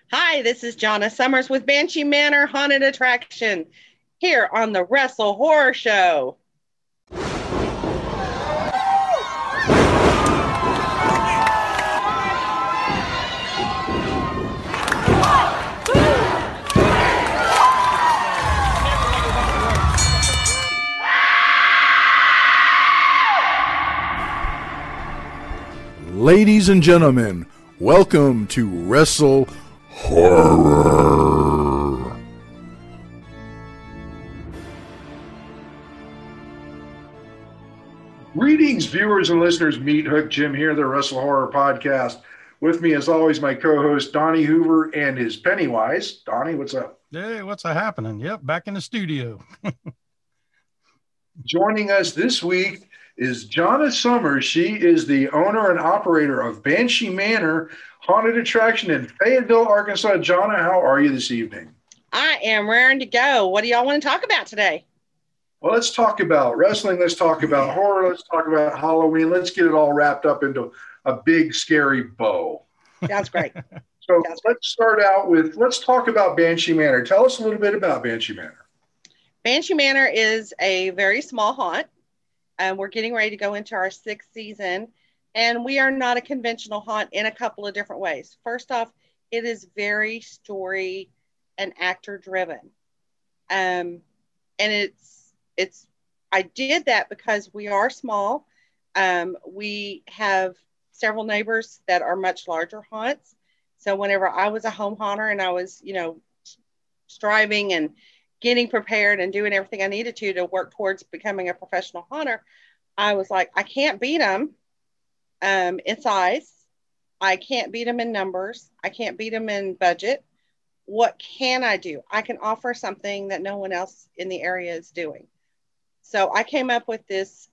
Hi, this is Jonna Summers with Banshee Manor Haunted Attraction here on the Wrestle Horror Show. Ladies and gentlemen, welcome to Wrestle Horror. Greetings, viewers and listeners. Meat Hook Jim here, the Wrestle Horror Podcast. With me, as always, my co-host Donnie Hoover and his Pennywise. Donnie, what's up? Hey, what's happening? Yep, back in the studio. Joining us this week is Jonna Summers. She is the owner and operator of Banshee Manor Haunted Attraction in Fayetteville, Arkansas. Jonna, how are you this evening? I am raring to go. What do y'all want to talk about today? Well, let's talk about wrestling. Let's talk about horror. Let's talk about Halloween. Let's get it all wrapped up into a big, scary bow. Sounds great. So let's start out with, let's talk about Banshee Manor. Tell us a little bit about Banshee Manor. Banshee Manor is a very small haunt. We're getting ready to go into our 6th season, and we are not a conventional haunt in a couple of different ways. First off, it is very story and actor driven. And I did that because we are small. We have several neighbors that are much larger haunts. So whenever I was a home haunter and I was, striving and getting prepared and doing everything I needed to work towards becoming a professional haunter, I was like, I can't beat them in size. I can't beat them in numbers. I can't beat them in budget. What can I do? I can offer something that no one else in the area is doing. So I came up with this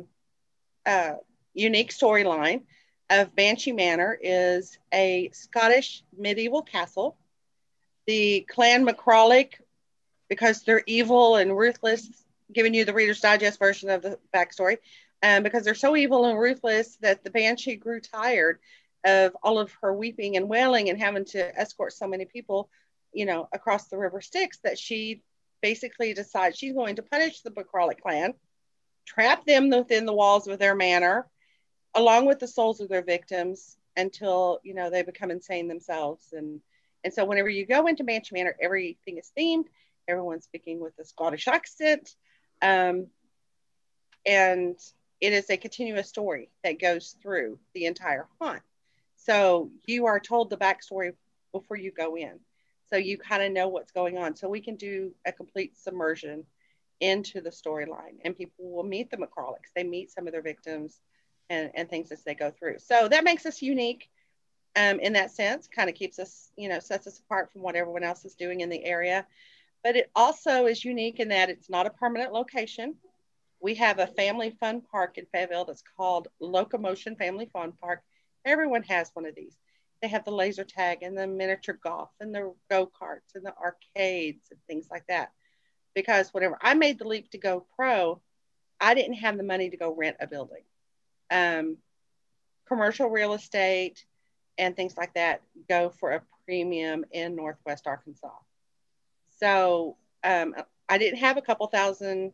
unique storyline of Banshee Manor is a Scottish medieval castle. The Clan MacCorlach, because they're evil and ruthless, giving you the Reader's Digest version of the backstory, because they're so evil and ruthless that the Banshee grew tired of all of her weeping and wailing and having to escort so many people, across the River Styx, that she basically decides she's going to punish the MacCorlach clan, trap them within the walls of their manor, along with the souls of their victims, until, they become insane themselves. And so whenever you go into Banshee Manor, everything is themed. Everyone's speaking with a Scottish accent. And it is a continuous story that goes through the entire haunt. So you are told the backstory before you go in. So you kind of know what's going on. So we can do a complete submersion into the storyline, and people will meet the MacCorlachs. They meet some of their victims and things as they go through. So that makes us unique in that sense, kind of keeps us, sets us apart from what everyone else is doing in the area. But it also is unique in that it's not a permanent location. We have a family fun park in Fayetteville that's called Locomotion Family Fun Park. Everyone has one of these. They have the laser tag and the miniature golf and the go-karts and the arcades and things like that. Because whenever I made the leap to go pro, I didn't have the money to go rent a building. Commercial real estate and things like that go for a premium in Northwest Arkansas. So I didn't have a couple thousand,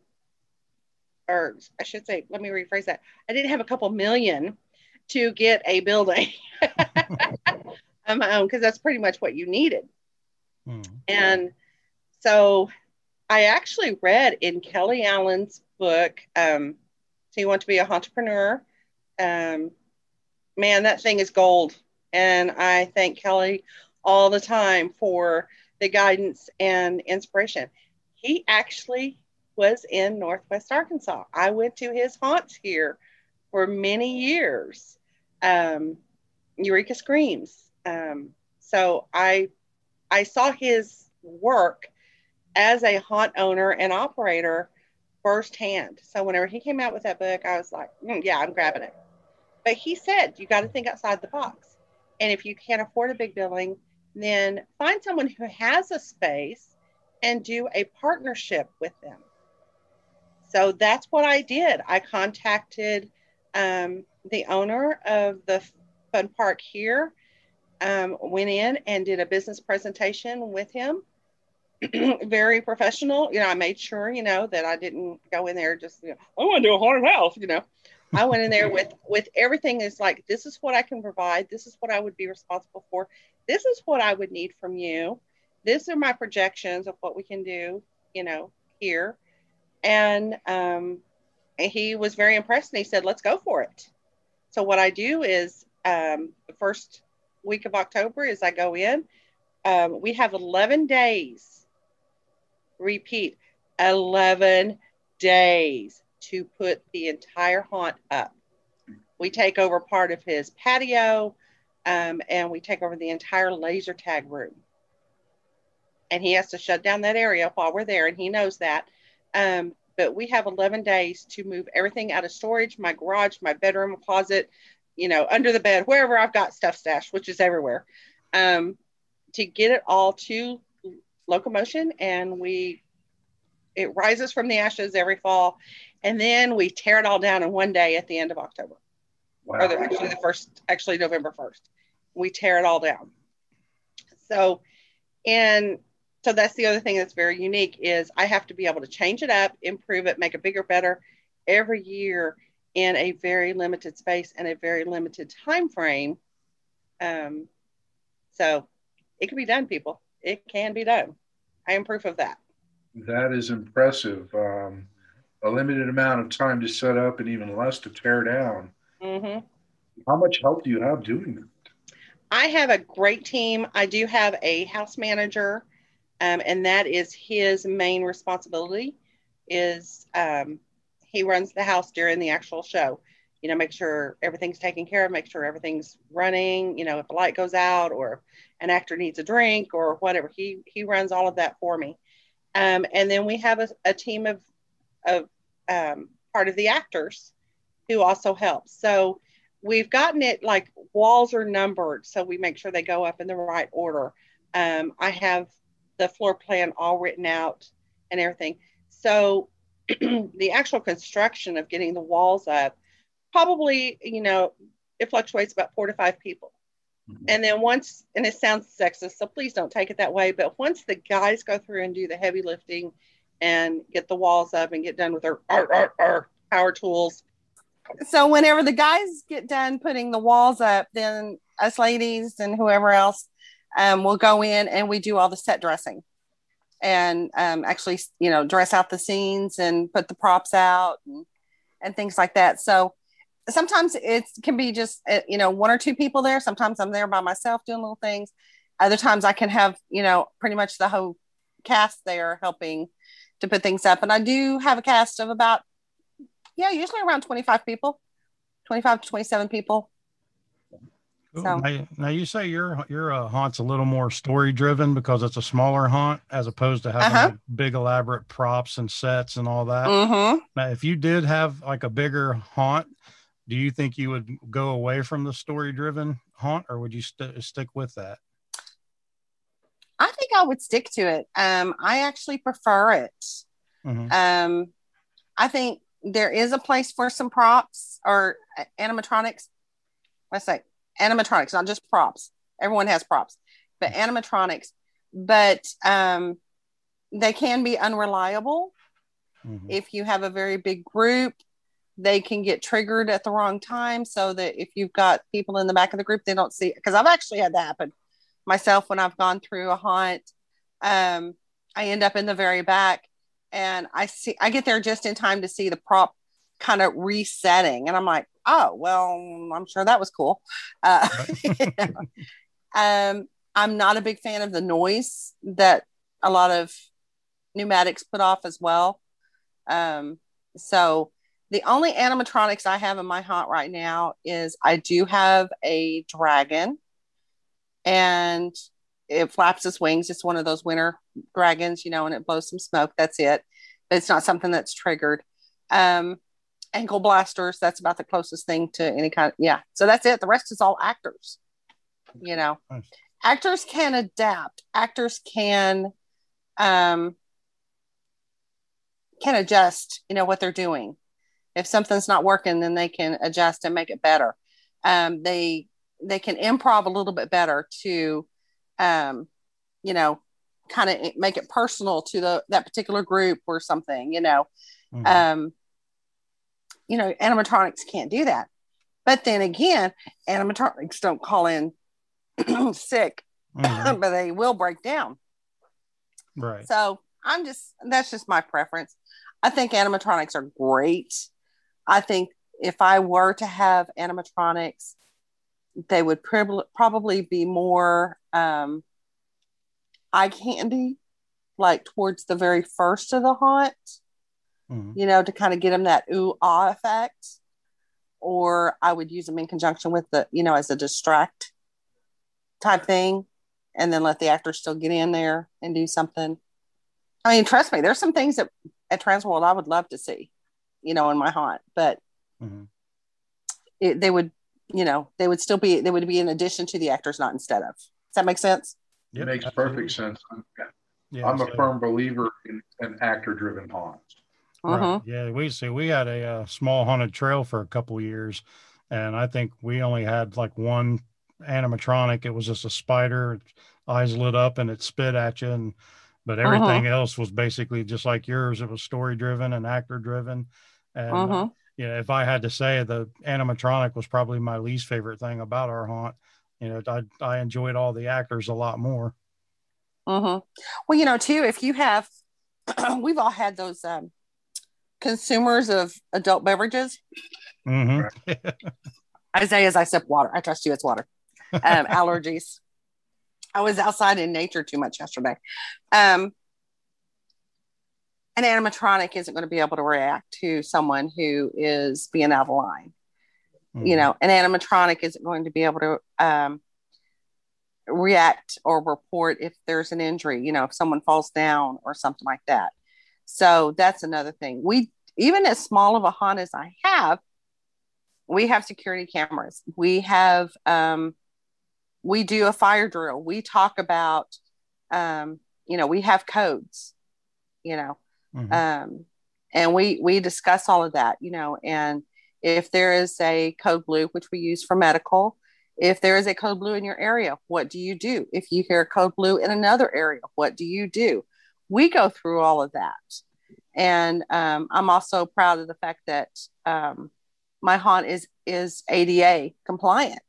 or I should say, let me rephrase that. I didn't have a couple million to get a building on my own, because that's pretty much what you needed. And so I actually read in Kelly Allen's book, So You Want to Be a Entrepreneur. Man, that thing is gold. And I thank Kelly all the time for the guidance and inspiration. He actually was in Northwest Arkansas. I went to his haunts here for many years. Eureka Screams. So I saw his work as a haunt owner and operator firsthand. So whenever he came out with that book, I was like, yeah, I'm grabbing it. But he said, you got to think outside the box. And if you can't afford a big building, then find someone who has a space and do a partnership with them. So that's what I did. I contacted the owner of the fun park here went in and did a business presentation with him. Very professional. I made sure, that I didn't go in there just, I want to do a haunted house. I went in there with everything is like, this is what I can provide. This is what I would be responsible for. This is what I would need from you. These are my projections of what we can do, here. And he was very impressed, and he said, let's go for it. So what I do is the first week of October is I go in. We have 11 days. Repeat, 11 days to put the entire haunt up. We take over part of his patio, and we take over the entire laser tag room. And he has to shut down that area while we're there, and he knows that. But we have 11 days to move everything out of storage, my garage, my bedroom, closet, under the bed, wherever I've got stuff stashed, which is everywhere, to get it all to locomotion. And it rises from the ashes every fall. And then we tear it all down in one day at the end of October. Wow. Or actually November 1st. We tear it all down. So that's the other thing that's very unique is I have to be able to change it up, improve it, make it bigger, better every year in a very limited space and a very limited time frame. So it can be done, people. It can be done. I am proof of that. That is impressive. A limited amount of time to set up and even less to tear down. Mm-hmm. How much help do you have doing that? I have a great team. I do have a house manager, and that is his main responsibility is he runs the house during the actual show. Make sure everything's taken care of, make sure everything's running, if a light goes out or an actor needs a drink or whatever. He runs all of that for me. And then we have a team of part of the actors who also helps. So we've gotten it like walls are numbered, so we make sure they go up in the right order. I have the floor plan all written out and everything. So the actual construction of getting the walls up, probably, it fluctuates about 4 to 5 people. Mm-hmm. And then and it sounds sexist, so please don't take it that way, but once the guys go through and do the heavy lifting and get the walls up and get done with their power tools. So whenever the guys get done putting the walls up, then us ladies and whoever else will go in and we do all the set dressing and actually, dress out the scenes and put the props out and things like that. So sometimes it can be just, 1 or 2 people there. Sometimes I'm there by myself doing little things. Other times I can have, pretty much the whole cast there helping to put things up. And I do have a cast of about, usually around 25 people, 25 to 27 people. Cool. So now you say your haunt's a little more story driven because it's a smaller haunt as opposed to having like big elaborate props and sets and all that. Mm-hmm. Now, if you did have like a bigger haunt, do you think you would go away from the story driven haunt, or would you stick with that? I think I would stick to it. I actually prefer it. Mm-hmm. I think there is a place for some props or animatronics. Let's say animatronics, not just props. Everyone has props, but animatronics. But they can be unreliable. Mm-hmm. If you have a very big group, they can get triggered at the wrong time. So that if you've got people in the back of the group, they don't see it. Because I've actually had that happen myself when I've gone through a haunt. I end up in the very back and I get there just in time to see the prop kind of resetting. And I'm like, oh, well, I'm sure that was cool. I'm not a big fan of the noise that a lot of pneumatics put off as well. So the only animatronics I have in my haunt right now is I do have a dragon and it flaps its wings. It's one of those winter dragons, and it blows some smoke. That's it. But it's not something that's triggered. Ankle blasters, that's about the closest thing to any kind of, so that's it. The rest is all actors. Nice. Actors can adapt. Actors can adjust, what they're doing. If something's not working, then they can adjust and make it better. They improv a little bit better to, you know, kind of make it personal to that particular group or something, you know. Mm-hmm. You know, animatronics can't do that. But then again, animatronics don't call in sick, mm-hmm. but they will break down. Right. So that's just my preference. I think animatronics are great. I think if I were to have animatronics, they would probably be more eye candy, like towards the very first of the haunt, mm-hmm. you know, to kind of get them that ooh-ah effect. Or I would use them in conjunction with as a distract type thing, and then let the actors still get in there and do something. I mean, trust me, there's some things that at Transworld I would love to see, you know, in my haunt, but mm-hmm. They would be in addition to the actors, not instead of. Does that make sense? It makes perfect sense. I'm a firm believer in an actor-driven haunt. Right. Yeah, we had a small haunted trail for a couple of years, and I think we only had like one animatronic. It was just a spider, eyes lit up, and it spit at you. But everything else was basically just like yours. It was story driven and actor driven. And if I had to say, the animatronic was probably my least favorite thing about our haunt. You know, I enjoyed all the actors a lot more. Well, you know, too, if you have, we've all had those consumers of adult beverages. Mm-hmm. Isaiah, as I sip water, I trust you, it's water. Allergies. I was outside in nature too much yesterday. An animatronic isn't going to be able to react to someone who is being out of line. Mm-hmm. You know, an animatronic isn't going to be able to react or report if there's an injury, you know, if someone falls down or something like that. So that's another thing. Even as small of a haunt as I have, we have security cameras. We have, we do a fire drill. We talk about, we have codes, mm-hmm. And we discuss all of that, and if there is a code blue, which we use for medical, if there is a code blue in your area, what do you do? If you hear code blue in another area, what do you do? We go through all of that. And I'm also proud of the fact that my haunt is ADA compliant.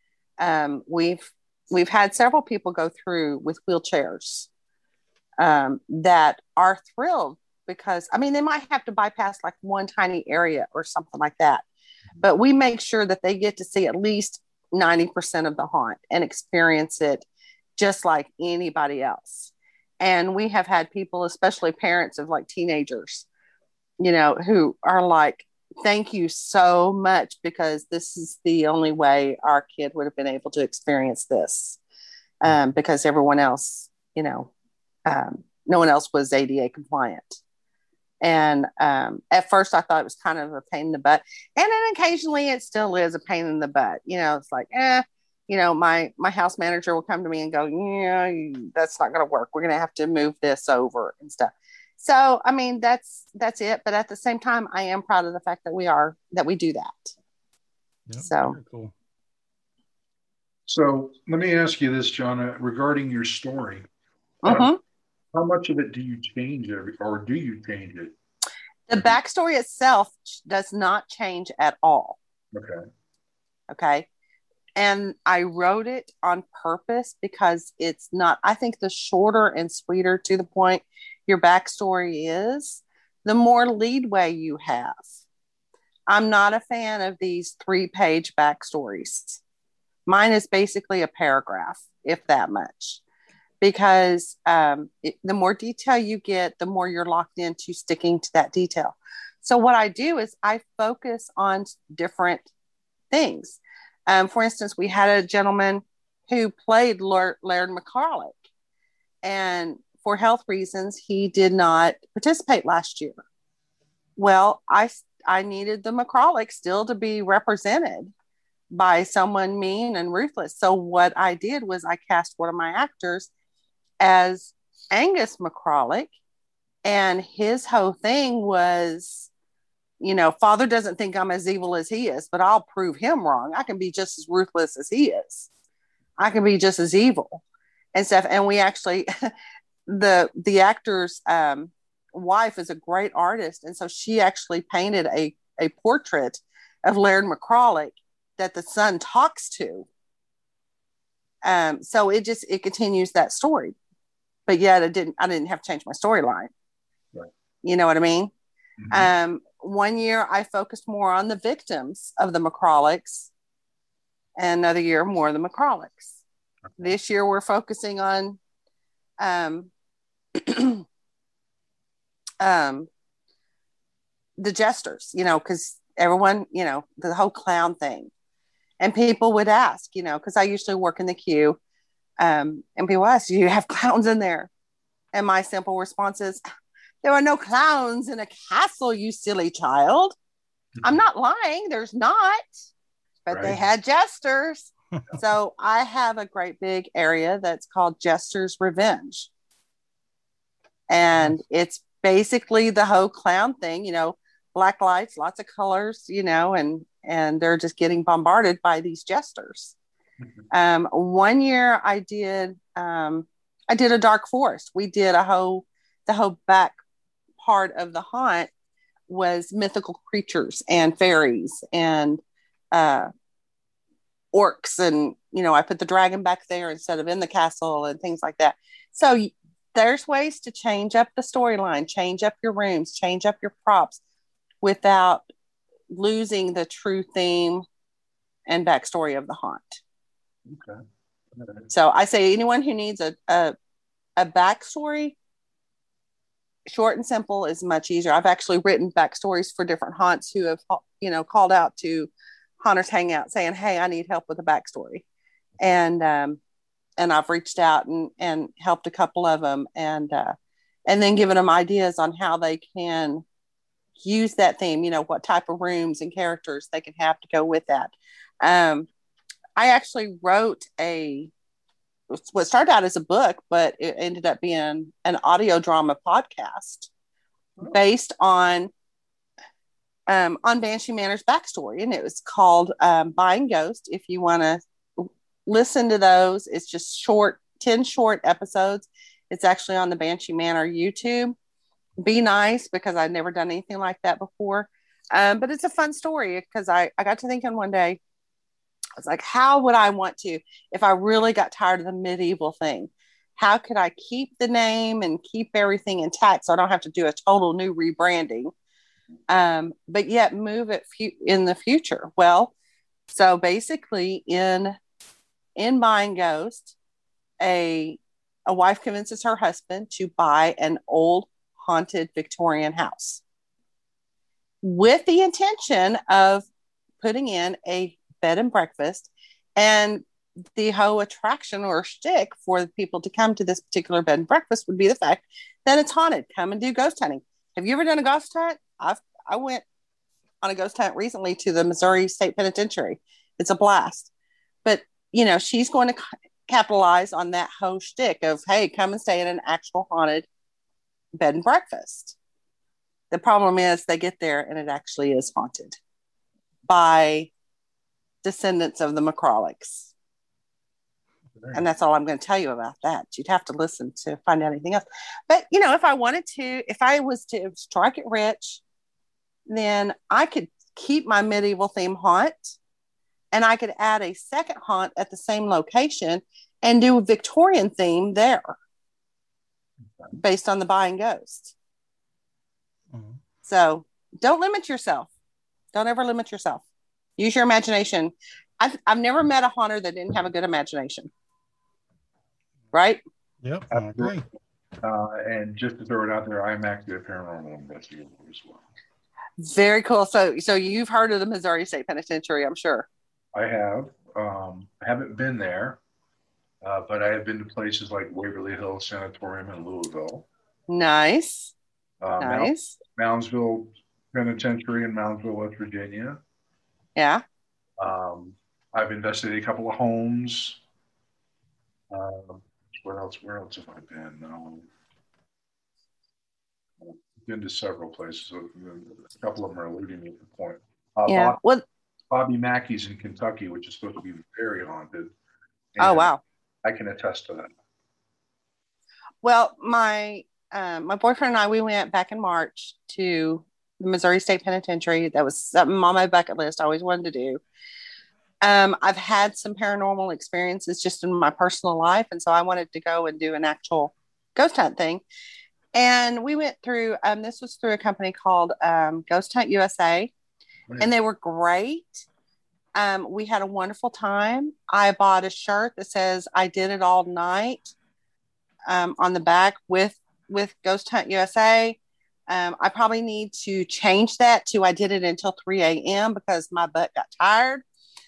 We've had several people go through with wheelchairs that are thrilled because, they might have to bypass like one tiny area or something like that. But we make sure that they get to see at least 90% of the haunt and experience it just like anybody else. And we have had people, especially parents of like teenagers, who are like, thank you so much, because this is the only way our kid would have been able to experience this. Because everyone else, no one else was ADA compliant. And at first I thought it was kind of a pain in the butt. And then occasionally it still is a pain in the butt. It's like, my house manager will come to me and go, that's not going to work. We're going to have to move this over and stuff. So, that's it. But at the same time, I am proud of the fact that we do that. Yep, so very cool. So let me ask you this, Jonna, regarding your story. How much of it do you change or do you change it? The backstory itself does not change at all. Okay. And I wrote it on purpose because it's not, I think the shorter and sweeter to the point your backstory is, the more leadway you have. I'm not a fan of these 3-page backstories. Mine is basically a paragraph, if that much. Because the more detail you get, the more you're locked into sticking to that detail. So what I do is I focus on different things. For instance, we had a gentleman who played Laird McCarlick, and for health reasons, he did not participate last year. Well, I needed the McCarlick still to be represented by someone mean and ruthless. So what I did was I cast one of my actors as Angus McCarlick, and his whole thing was, Father doesn't think I'm as evil as he is, but I'll prove him wrong. I can be just as ruthless as he is. I can be just as evil and stuff. And we actually, the actor's wife is a great artist. And so she actually painted a portrait of Laird McCrawley that the son talks to. So it continues that story, but yet I didn't have to change my storyline. Right. You know what I mean? Mm-hmm. One year I focused more on the victims of the McCrawlicks, and another year more of the McCrawlicks. Okay. This year we're focusing on the jesters, because everyone, the whole clown thing. And people would ask, because I usually work in the queue, and people ask, do you have clowns in there? And my simple response is, there are no clowns in a castle, you silly child. Mm-hmm. I'm not lying. There's not. But right. They had jesters. So I have a great big area that's called Jester's Revenge. And it's basically the whole clown thing, black lights, lots of colors, and they're just getting bombarded by these jesters. Mm-hmm. One year I did a dark forest. We did the whole back part of the haunt was mythical creatures and fairies and orcs, and I put the dragon back there instead of in the castle and things like that. So there's ways to change up the storyline, change up your rooms, change up your props without losing the true theme and backstory of the haunt. Okay. So I say anyone who needs a backstory, short and simple, is much easier. I've actually written backstories for different haunts who have, called out to Haunters Hangout saying, hey, I need help with a backstory. And I've reached out and helped a couple of them and then given them ideas on how they can use that theme, what type of rooms and characters they can have to go with that. I actually wrote what started out as a book, but it ended up being an audio drama podcast based on Banshee Manor's backstory. And it was called Buying Ghost. If you want to listen to those, it's just 10 short episodes. It's actually on the Banshee Manor YouTube. Be nice, because I'd never done anything like that before. But it's a fun story because I got to thinking one day, I was like, how would I want to, if I really got tired of the medieval thing, how could I keep the name and keep everything intact so I don't have to do a total new rebranding, but yet move it in the future? Well, so basically in Buying Ghost, a wife convinces her husband to buy an old haunted Victorian house with the intention of putting in a bed and breakfast, and the whole attraction or shtick for the people to come to this particular bed and breakfast would be the fact that it's haunted. Come and do ghost hunting. Have you ever done a ghost hunt? I went on a ghost hunt recently to the Missouri State Penitentiary. It's a blast. But she's going to capitalize on that whole shtick of, hey, come and stay in an actual haunted bed and breakfast. The problem is they get there and it actually is haunted by descendants of the McCrawlicks. And that's all I'm going to tell you about that. You'd have to listen to find out anything else. But, if I was to strike it rich, then I could keep my medieval theme haunt, and I could add a second haunt at the same location and do a Victorian theme there based on the Buying Ghost. Mm-hmm. So don't limit yourself. Don't ever limit yourself. Use your imagination. I've never met a haunter that didn't have a good imagination. Right? Yep, I agree. And just to throw it out there, I'm actually a paranormal investigator as well. Very cool. So you've heard of the Missouri State Penitentiary, I'm sure. I have. I haven't been there, but I have been to places like Waverly Hills Sanatorium in Louisville. Nice. Nice. Moundsville Penitentiary in Moundsville, West Virginia. Yeah. I've investigated a couple of homes. Where else have I been? been to several places. So a couple of them are alluding to the point. Yeah. Well, Bobby Mackey's in Kentucky, which is supposed to be very haunted. Oh, wow. I can attest to that. Well, my boyfriend and I, we went back in March to the Missouri State Penitentiary. That was something on my bucket list I always wanted to do. I've had some paranormal experiences just in my personal life, and so I wanted to go and do an actual ghost hunt thing. And we went through, this was through a company called Ghost Hunt USA, and they were great. We had a wonderful time. I bought a shirt that says "I did it all night" on the back with Ghost Hunt USA. I probably need to change that to "I did it until 3 a.m." because my butt got tired.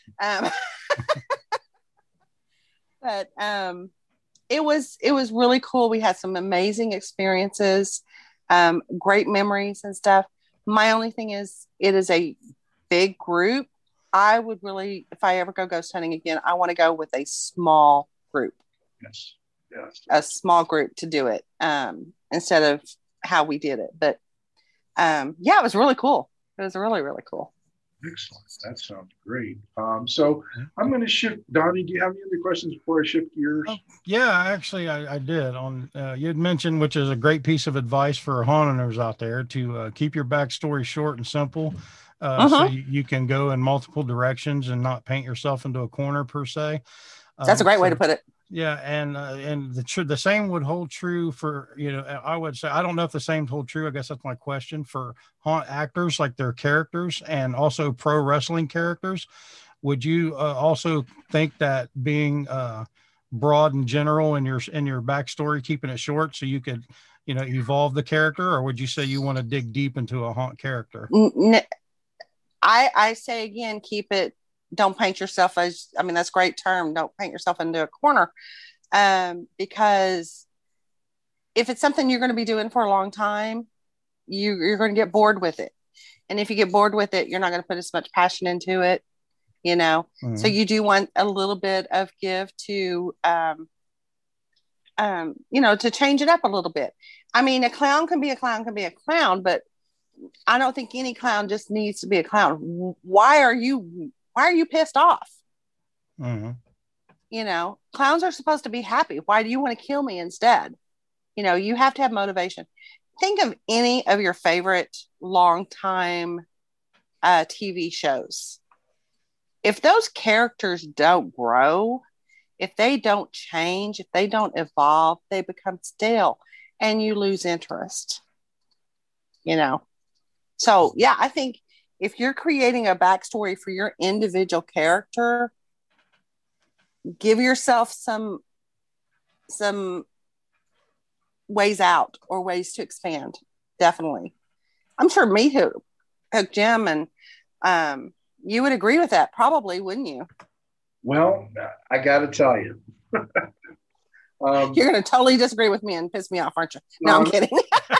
But it was really cool. We had some amazing experiences, great memories and stuff. My only thing is, it is a big group. I would really, if I ever go ghost hunting again, I want to go with a small group. Yes. A small group to do it, instead of how we did it. But yeah, it was really cool. It was really, really cool. Excellent. That sounds great. So I'm going to shift. Donnie, do you have any other questions before I shift gears? Yeah, actually, I did. You had mentioned, which is a great piece of advice for haunters out there, to keep your backstory short and simple, so you can go in multiple directions and not paint yourself into a corner per se. That's a great way to put it. Yeah, and the same would hold true for, I would say, I don't know if the same hold true. I guess that's my question for haunt actors, like their characters, and also pro wrestling characters. Would you also think that being broad and general in your backstory, keeping it short, so you could, evolve the character, or would you say you want to dig deep into a haunt character? I say again, keep it. Don't paint yourself as, that's a great term. Don't paint yourself into a corner. Because if it's something you're going to be doing for a long time, you're going to get bored with it. And if you get bored with it, you're not going to put as much passion into it, So you do want a little bit of give to, to change it up a little bit. A clown can be a clown, but I don't think any clown just needs to be a clown. Why are you pissed off? Clowns are supposed to be happy. Why do you want to kill me instead? You have to have motivation. Think of any of your favorite long-time TV shows. If those characters don't grow, if they don't change, if they don't evolve, they become stale and you lose interest. So yeah, I think if you're creating a backstory for your individual character, give yourself some ways out or ways to expand. Definitely. I'm sure Meat Hook Jim and you would agree with that, probably, wouldn't you? Well, I got to tell you. You're going to totally disagree with me and piss me off, aren't you? No, I'm kidding.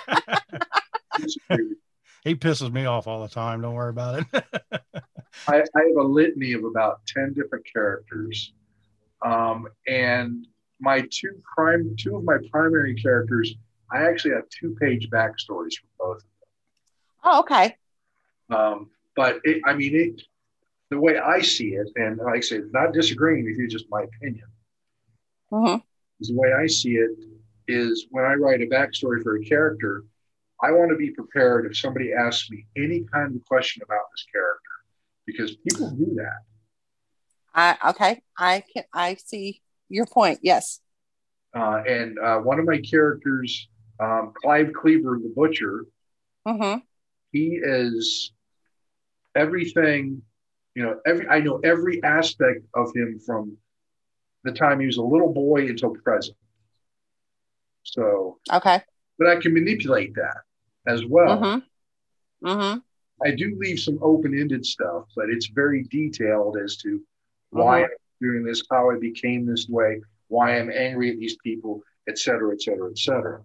He pisses me off all the time. Don't worry about it. I have a litany of about 10 different characters. And my two of my primary characters, I actually have 2-page backstories for both of them. Oh, okay. But the way I see it, and like I say, not disagreeing with you, just my opinion. Is the way I see it is when I write a backstory for a character, I want to be prepared if somebody asks me any kind of question about this character, because people do that. I see your point. Yes. And one of my characters, Clive Cleaver, the butcher, he is everything, I know every aspect of him from the time he was a little boy until present. So, okay. But I can manipulate that as well. I do leave some open-ended stuff, but it's very detailed as to why I'm doing this, how I became this way, why I'm angry at these people, et cetera, et cetera, et cetera.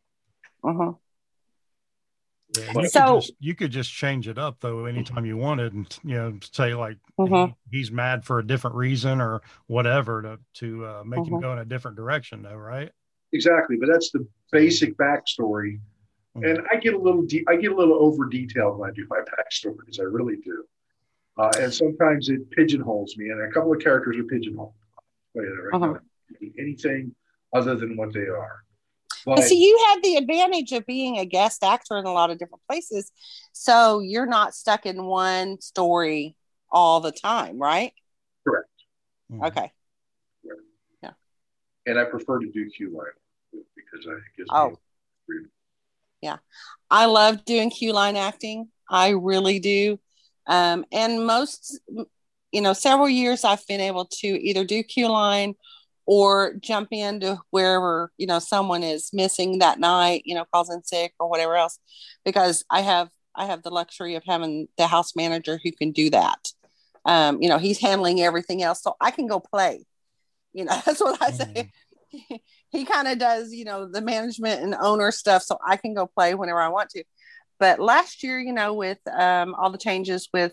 Yeah, you could just change it up though anytime you wanted, and say like he's mad for a different reason or whatever to make him go in a different direction though, right? Exactly, but that's the basic backstory And I get a little over detailed when I do my backstories. I really do. And sometimes it pigeonholes me, and a couple of characters are pigeonholed. Anything other than what they are. But see, you have the advantage of being a guest actor in a lot of different places, so you're not stuck in one story all the time, right? Correct. Okay. Correct. Yeah. And I prefer to do Q line because I think it gives me freedom. Yeah, I love doing Q line acting. I really do. And most, several years I've been able to either do Q line or jump into wherever, someone is missing that night, calls in sick or whatever else, because I have the luxury of having the house manager who can do that. He's handling everything else, so I can go play. That's what I say. He kind of does, the management and owner stuff, so I can go play whenever I want to. But last year, with all the changes with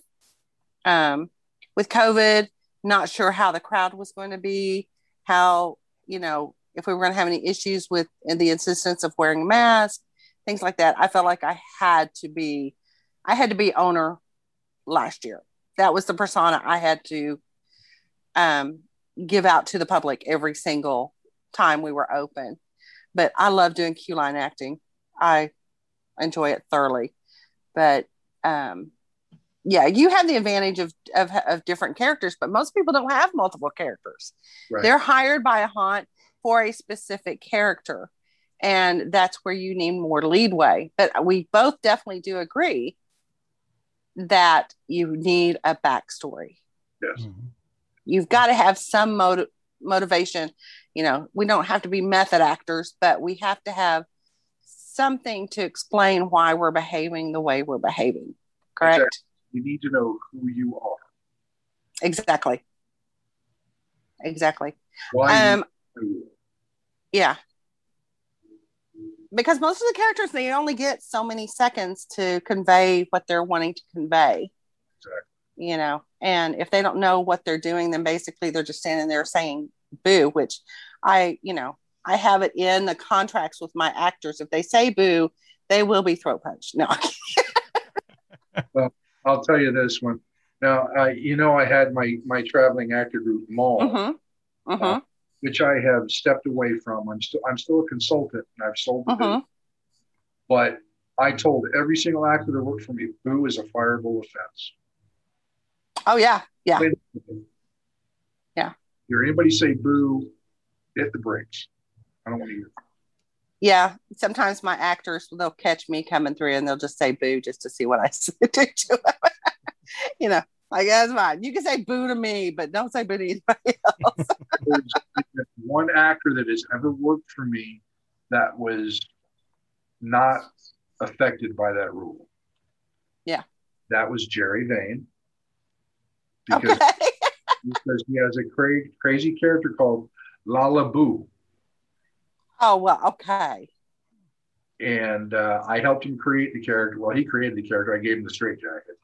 COVID, not sure how the crowd was going to be, how, if we were going to have any issues with the insistence of wearing masks, things like that. I felt like I had to be owner last year. That was the persona I had to give out to the public every single time we were open. But I love doing Q line acting. I enjoy it thoroughly. But you have the advantage of different characters, but most people don't have multiple characters. Right. They're hired by a haunt for a specific character, and that's where you need more leadway. But we both definitely do agree that you need a backstory. Yes. You've got to have some motivation. We don't have to be method actors, but we have to have something to explain why we're behaving the way we're behaving. Correct? Exactly. You need to know who you are. Exactly. Why yeah. Because most of the characters, they only get so many seconds to convey what they're wanting to convey. Exactly. And if they don't know what they're doing, then basically they're just standing there saying boo, which I have it in the contracts with my actors. If they say boo, they will be throat punched. No. Well, I'll tell you this one. Now, I had my traveling actor group, Mall, which I have stepped away from. I'm still a consultant, and I've sold the business. But I told every single actor that worked for me, boo is a fireable offense. Oh, yeah. Yeah. Hear anybody say boo, hit the brakes. I don't want to hear it. Yeah. Sometimes my actors, they'll catch me coming through and they'll just say boo just to see what I do to them. Like, that's fine. You can say boo to me, but don't say boo to anybody else. There's one actor that has ever worked for me that was not affected by that rule. Yeah. That was Jerry Vane. Because he has a crazy character called Lala Boo. Oh, well, okay. And I helped him create the character. Well, he created the character. I gave him the straitjacket.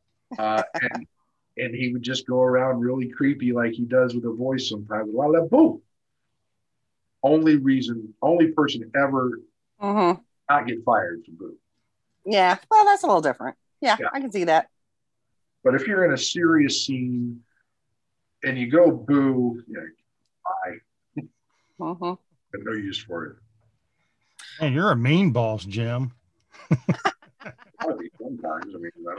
And he would just go around really creepy like he does with a voice sometimes. Lala Boo. Only person ever not get fired for Boo. Yeah, well, that's a little different. Yeah, I can see that. But if you're in a serious scene and you go boo, I have no use for it. Man, you're a mean boss, Jim. Probably sometimes.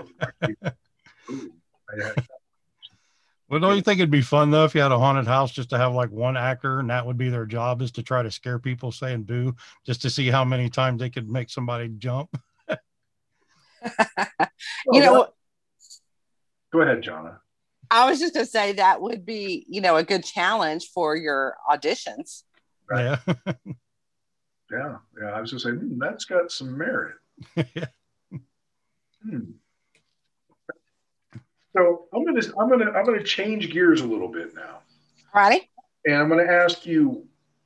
Well, don't you think it'd be fun though if you had a haunted house just to have like one actor and that would be their job, is to try to scare people saying boo, just to see how many times they could make somebody jump? Go ahead, Jonna. I was just going to say that would be, a good challenge for your auditions. Right. Yeah. I was going to say, that's got some merit. So I'm gonna change gears a little bit now. Righty. And I'm going to ask you,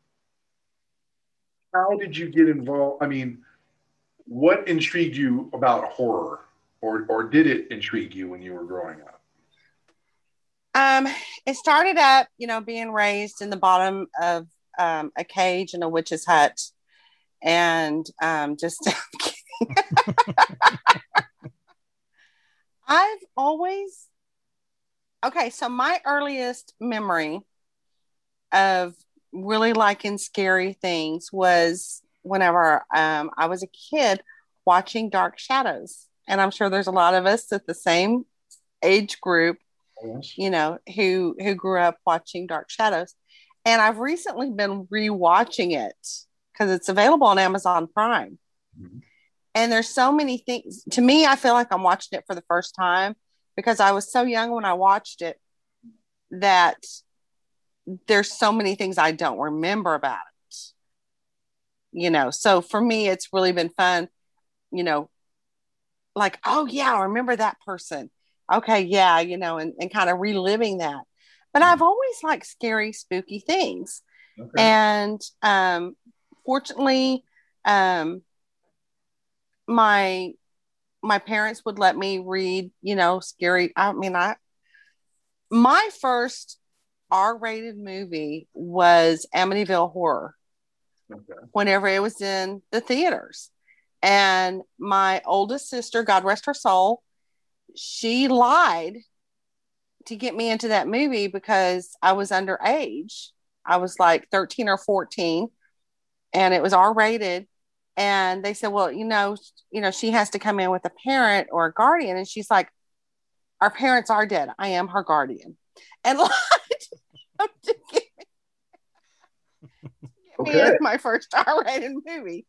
how did you get involved? I mean, what intrigued you about horror, or did it intrigue you when you were growing up? It started up, being raised in the bottom of a cage in a witch's hut, and just I've always, okay, so my earliest memory of really liking scary things was whenever I was a kid watching Dark Shadows. And I'm sure there's a lot of us at the same age group, you know, who grew up watching Dark Shadows. And I've recently been rewatching it because it's available on Amazon Prime. Mm-hmm. And there's so many things. To me, I feel like I'm watching it for the first time because I was so young when I watched it that there's so many things I don't remember about it. You know, so for me, it's really been fun, you know, like, oh, yeah, I remember that person. Okay, yeah, you know, and kind of reliving that. But I've always liked scary, spooky things. Okay. And fortunately, my parents would let me read, you know, scary. I mean, my first R-rated movie was Amityville Horror. Okay. Whenever it was in the theaters. And my oldest sister, God rest her soul, she lied to get me into that movie because I was underage. I was like 13 or 14 and it was R-rated. And they said, well, you know, she has to come in with a parent or a guardian. And she's like, our parents are dead. I am her guardian. And lied to get me in my first R-rated movie.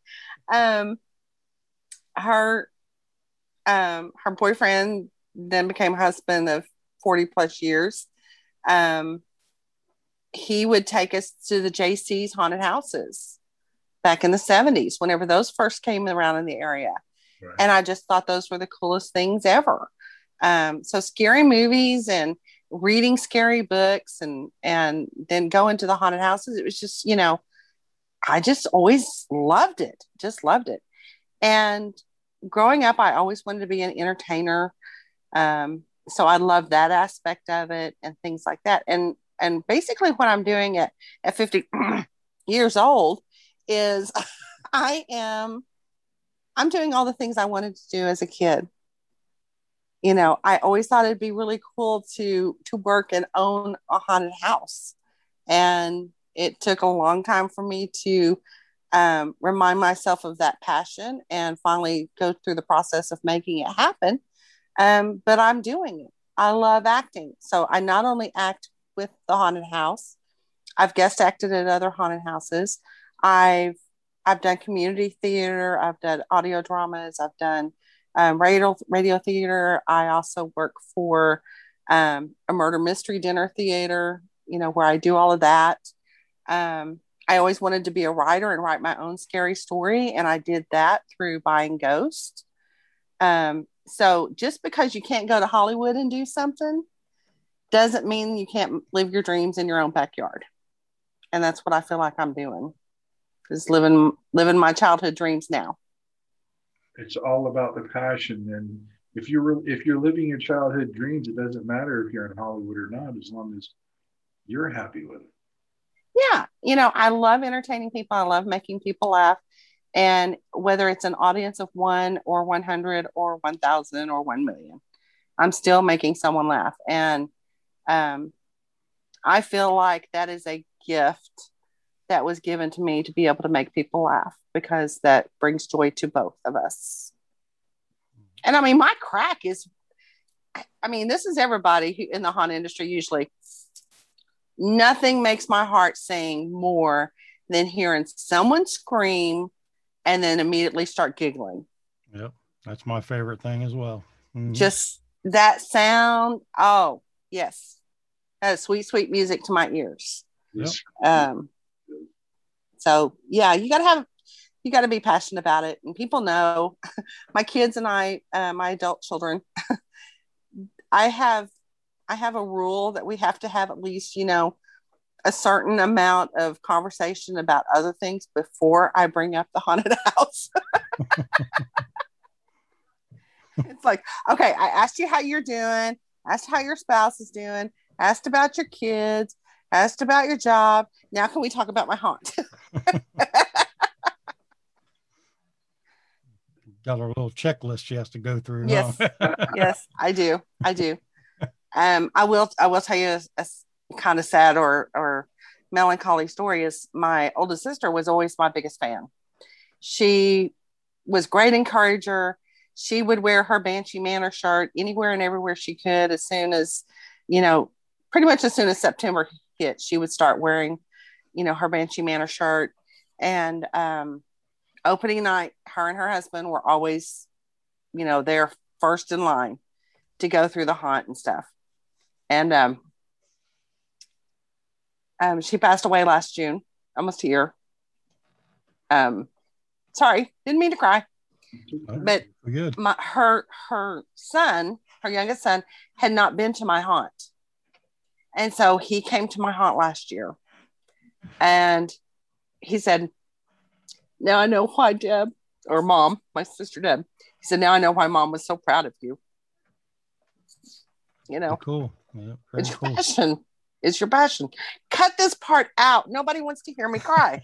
Her boyfriend then became husband of 40 plus years. He would take us to the JC's haunted houses back in the 70s, whenever those first came around in the area. Right. And I just thought those were the coolest things ever. So scary movies and reading scary books and then going to the haunted houses. It was just, you know, I just always loved it. And growing up, I always wanted to be an entertainer. So I love that aspect of it and things like that. And basically what I'm doing at 50 years old is I'm doing all the things I wanted to do as a kid. You know, I always thought it'd be really cool to work and own a haunted house. And it took a long time for me to remind myself of that passion and finally go through the process of making it happen. But I'm doing it. I love acting. So I not only act with the haunted house, I've guest acted at other haunted houses. I've done community theater. I've done audio dramas. I've done radio theater. I also work for a murder mystery dinner theater, you know, where I do all of that. I always wanted to be a writer and write my own scary story. And I did that through Buying Ghost. So just because you can't go to Hollywood and do something doesn't mean you can't live your dreams in your own backyard. And that's what I feel like I'm doing, is living my childhood dreams now. It's all about the passion. And if you're living your childhood dreams, it doesn't matter if you're in Hollywood or not, as long as you're happy with it. Yeah. You know, I love entertaining people. I love making people laugh. And whether it's an audience of 1 or 100 or 1,000 or 1 million, I'm still making someone laugh. And I feel like that is a gift that was given to me to be able to make people laugh, because that brings joy to both of us. And I mean, my crack is, I mean, this is everybody who in the haunted industry usually. Nothing makes my heart sing more than hearing someone scream and then immediately start giggling. Yep. That's my favorite thing as well. Mm-hmm. Just that sound. Oh, yes. That is sweet, sweet music to my ears. Yep. So yeah, you got to be passionate about it. And people know my kids and I, my adult children, I have a rule that we have to have at least, you know, a certain amount of conversation about other things before I bring up the haunted house. It's like, okay, I asked you how you're doing, asked how your spouse is doing, asked about your kids, asked about your job. Now can we talk about my haunt? got a little checklist she has to go through. Yes, huh? yes, I do. I will tell you a kind of sad or melancholy story is my oldest sister was always my biggest fan. She was great encourager. She would wear her Banshee Manor shirt anywhere and everywhere she could. As soon as, pretty much as soon as September hit, she would start wearing, her Banshee Manor shirt. And opening night, her and her husband were always, there first in line to go through the haunt and stuff. And she passed away last June, almost a year. Sorry, didn't mean to cry. But her son, her youngest son, had not been to my haunt. And so he came to my haunt last year. And he said, now I know why Deb, or Mom, my sister Deb, he said, now I know why Mom was so proud of you. Cool. Yeah, it's your cool. passion. It's your passion. Cut this part out. Nobody wants to hear me cry.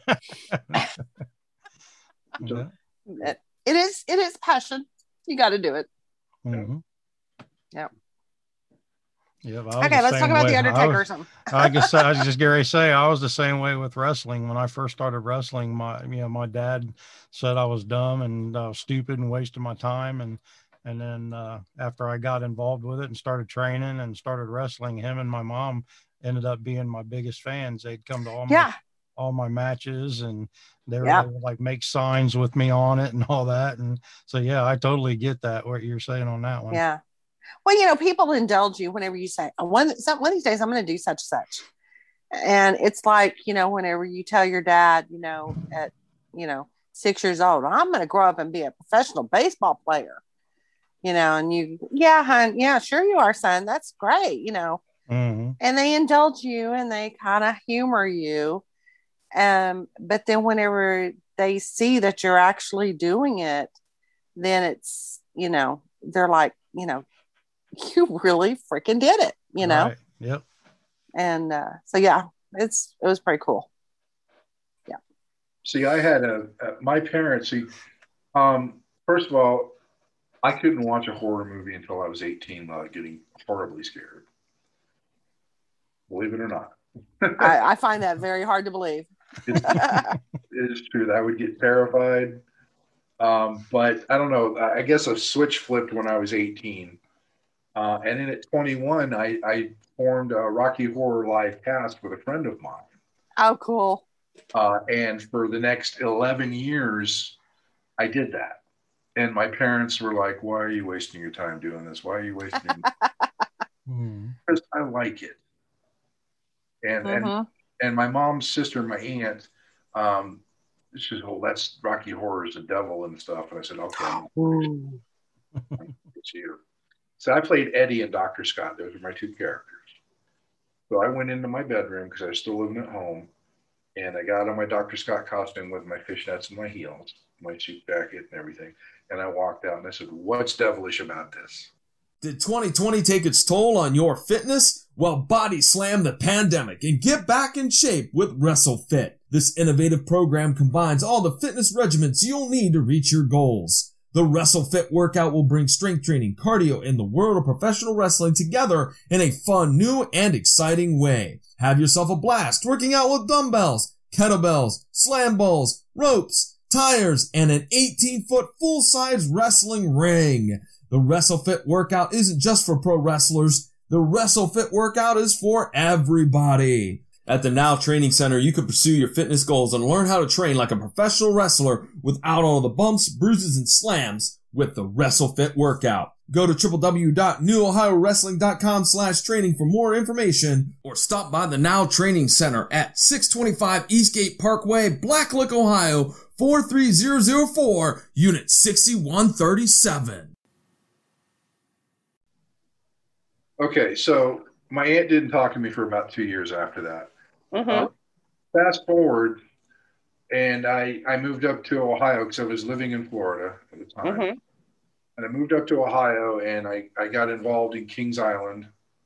Yeah. It is passion. You got to do it. Mm-hmm. Yeah. Yeah. Okay, let's talk about The Undertaker or something. I guess I was just going to say I was the same way with wrestling. When I first started wrestling, my dad said I was dumb and stupid and wasting my time. And then after I got involved with it and started training and started wrestling, him and my mom ended up being my biggest fans. They'd come to all my matches, and they would like make signs with me on it and all that. And so, yeah, I totally get that, what you're saying on that one. Yeah. Well, people indulge you whenever you say, one of these days I'm going to do such and such. And it's like, whenever you tell your dad, at, 6 years old, I'm going to grow up and be a professional baseball player, and you, hon, sure you are, son. That's great, Mm-hmm. And they indulge you and they kind of humor you. But then whenever they see that you're actually doing it, then it's, they're like, you really freaking did it, Right. Yep. And so, yeah, it was pretty cool. Yeah. See, I had my parents, first of all, I couldn't watch a horror movie until I was 18 without getting horribly scared. Believe it or not. I find that very hard to believe. It is true that I would get terrified. But I don't know. I guess a switch flipped when I was 18. And then at 21, I formed a Rocky Horror Live cast with a friend of mine. Oh, cool. And for the next 11 years, I did that. And my parents were like, why are you wasting your time doing this? Why are you wasting your time? Because I like it. And my mom's sister, my aunt, she said, oh, that's Rocky Horror is the devil and stuff. And I said, okay. It's you. So I played Eddie and Dr. Scott. Those were my two characters. So I went into my bedroom because I was still living at home. And I got on my Dr. Scott costume with my fishnets and my heels, my suit jacket and everything. And I walked out and I said, what's devilish about this? Did 2020 take its toll on your fitness? Well, body slam the pandemic and get back in shape with WrestleFit. This innovative program combines all the fitness regimens you'll need to reach your goals. The WrestleFit workout will bring strength training, cardio, and the world of professional wrestling together in a fun, new, and exciting way. Have yourself a blast working out with dumbbells, kettlebells, slam balls, ropes, tires, and an 18-foot full-size wrestling ring. The WrestleFit workout isn't just for pro wrestlers. The WrestleFit workout is for everybody. At the Now Training Center, you can pursue your fitness goals and learn how to train like a professional wrestler without all the bumps, bruises, and slams with the WrestleFit workout. Go to www.newohiowrestling.com/training for more information, or stop by the Now Training Center at 625 Eastgate Parkway, Blacklick, Ohio, 43004, Unit 6137. Okay, so my aunt didn't talk to me for about 2 years after that. Fast forward, and I moved up to Ohio because I was living in Florida at the time. And I moved up to Ohio, and I got involved in Kings Island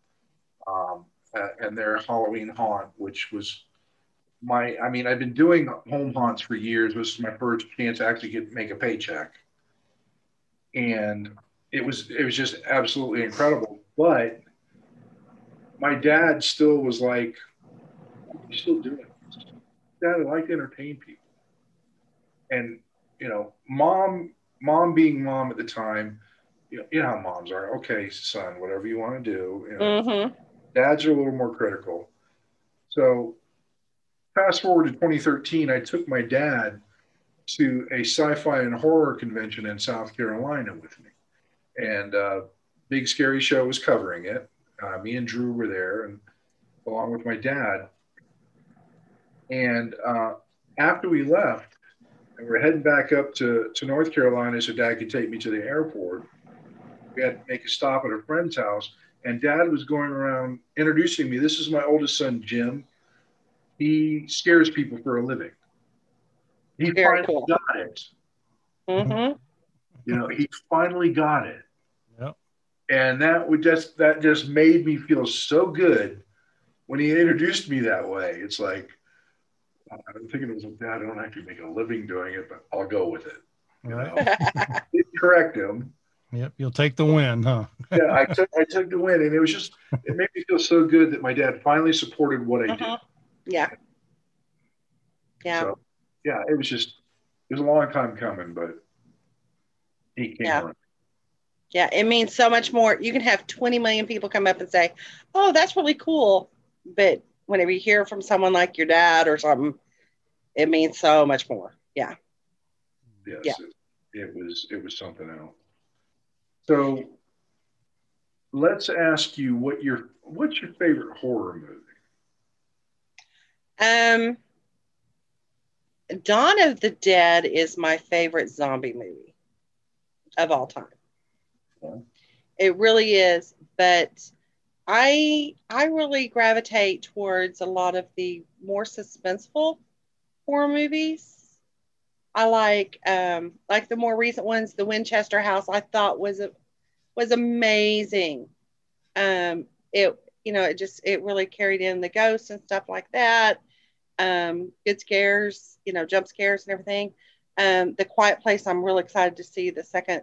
and their Halloween haunt, which was I've been doing home haunts for years. This was my first chance to actually make a paycheck. and it was just absolutely incredible. But my dad still was like, "You're still doing it." Dad, I like to entertain people, and mom being mom at the time, you know how moms are. Okay, son, whatever you want to do. Mm-hmm. Dads are a little more critical. So fast forward to 2013, I took my dad to a sci-fi and horror convention in South Carolina with me, and Big Scary Show was covering it. Me and Drew were there, and along with my dad. And after we left, and we're heading back up to North Carolina so Dad could take me to the airport, we had to make a stop at a friend's house, and Dad was going around introducing me. This is my oldest son, Jim. He scares people for a living. He Very finally cool. got it. Mm-hmm. He finally got it. Yep. And that just made me feel so good when he introduced me that way. It's like, I'm thinking it was like, Dad, I don't actually make a living doing it, but I'll go with it. Right. Didn't correct him. Yep. You'll take the win, huh? Yeah, I took the win, and it made me feel so good that my dad finally supported what I did. Yeah. Yeah. So, yeah, it was a long time coming, but he came around. Yeah, it means so much more. You can have 20 million people come up and say, "Oh, that's really cool," but whenever you hear from someone like your dad or something, it means so much more. Yeah. Yes, yeah. It was something else. So let's ask you what's your favorite horror movie? Dawn of the Dead is my favorite zombie movie of all time. Yeah. It really is, but I really gravitate towards a lot of the more suspenseful horror movies. I like the more recent ones. The Winchester House I thought was amazing. It really carried in the ghosts and stuff like that. Good scares, jump scares and everything. The Quiet Place, I'm really excited to see the second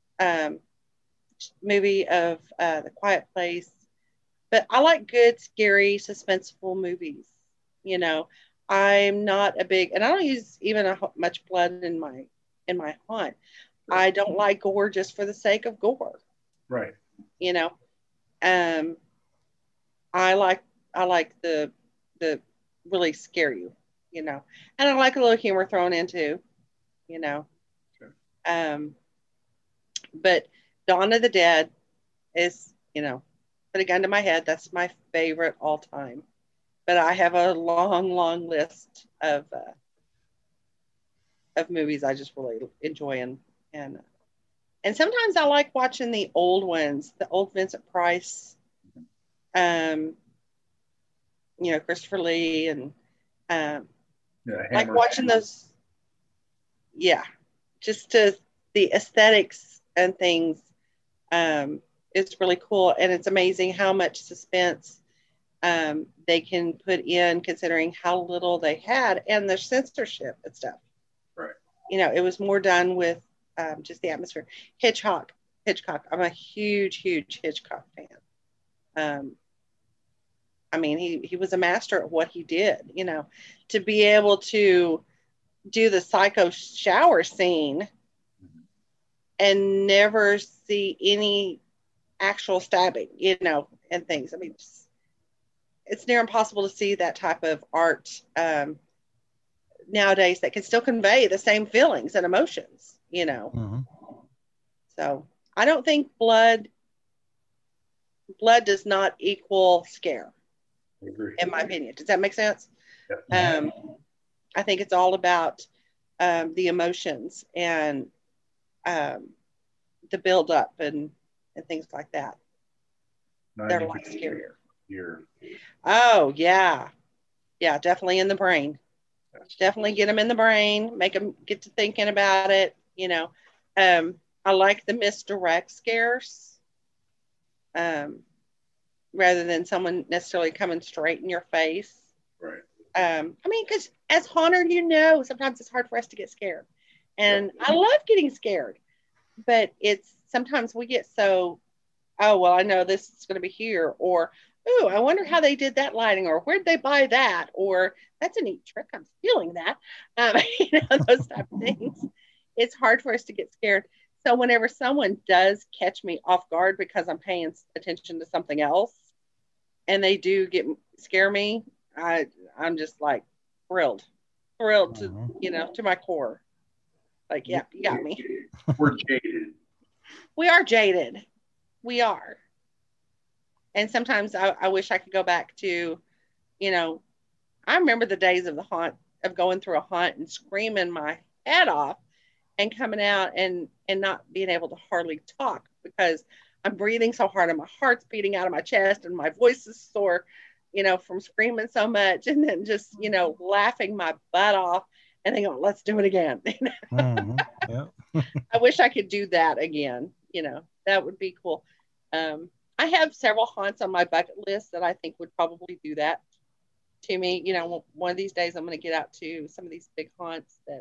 movie of The Quiet Place. But I like good, scary, suspenseful movies. I'm not a big, and I don't use even much blood in my hunt. I don't like gore just for the sake of gore. Right. I like the really scare you, and I like a little humor thrown into, Sure. But Dawn of the Dead is, put a gun to my head. That's my favorite all time. But I have a long, long list of movies I just really enjoy, and sometimes I like watching the old ones, the old Vincent Price, Christopher Lee, and like watching those. Yeah, just the aesthetics and things. It's really cool, and it's amazing how much suspense they can put in, considering how little they had and the censorship and stuff. Right. It was more done with just the atmosphere. Hitchcock. I'm a huge Hitchcock fan. He was a master at what he did. To be able to do the psycho shower scene and never see any actual stabbing, and things. It's near impossible to see that type of art nowadays that can still convey the same feelings and emotions, Mm-hmm. So I don't think blood does not equal scare, in my opinion. Does that make sense? Yeah. I think it's all about the emotions and the build up and things like that. They're a lot scarier. Oh, yeah. Yeah, definitely in the brain. Definitely get them in the brain, make them get to thinking about it. I like the misdirect scares rather than someone necessarily coming straight in your face. Right. Because as Haunter, sometimes it's hard for us to get scared. And I love getting scared. but it's sometimes we get so, oh, well, I know this is going to be here, or, oh, I wonder how they did that lighting, or where'd they buy that, or that's a neat trick. I'm stealing that. Those type of things. It's hard for us to get scared. So whenever someone does catch me off guard because I'm paying attention to something else, and they do scare me, I'm just like thrilled to to my core. Like, yeah, you got me. We're jaded. We are jaded. We are. And sometimes I wish I could go back to, I remember the days of the haunt, of going through a haunt and screaming my head off and coming out and not being able to hardly talk because I'm breathing so hard and my heart's beating out of my chest and my voice is sore, from screaming so much, and then just, laughing my butt off and then going, let's do it again. Mm-hmm. Yeah. I wish I could do that again. That would be cool. I have several haunts on my bucket list that I think would probably do that to me. One of these days I'm going to get out to some of these big haunts that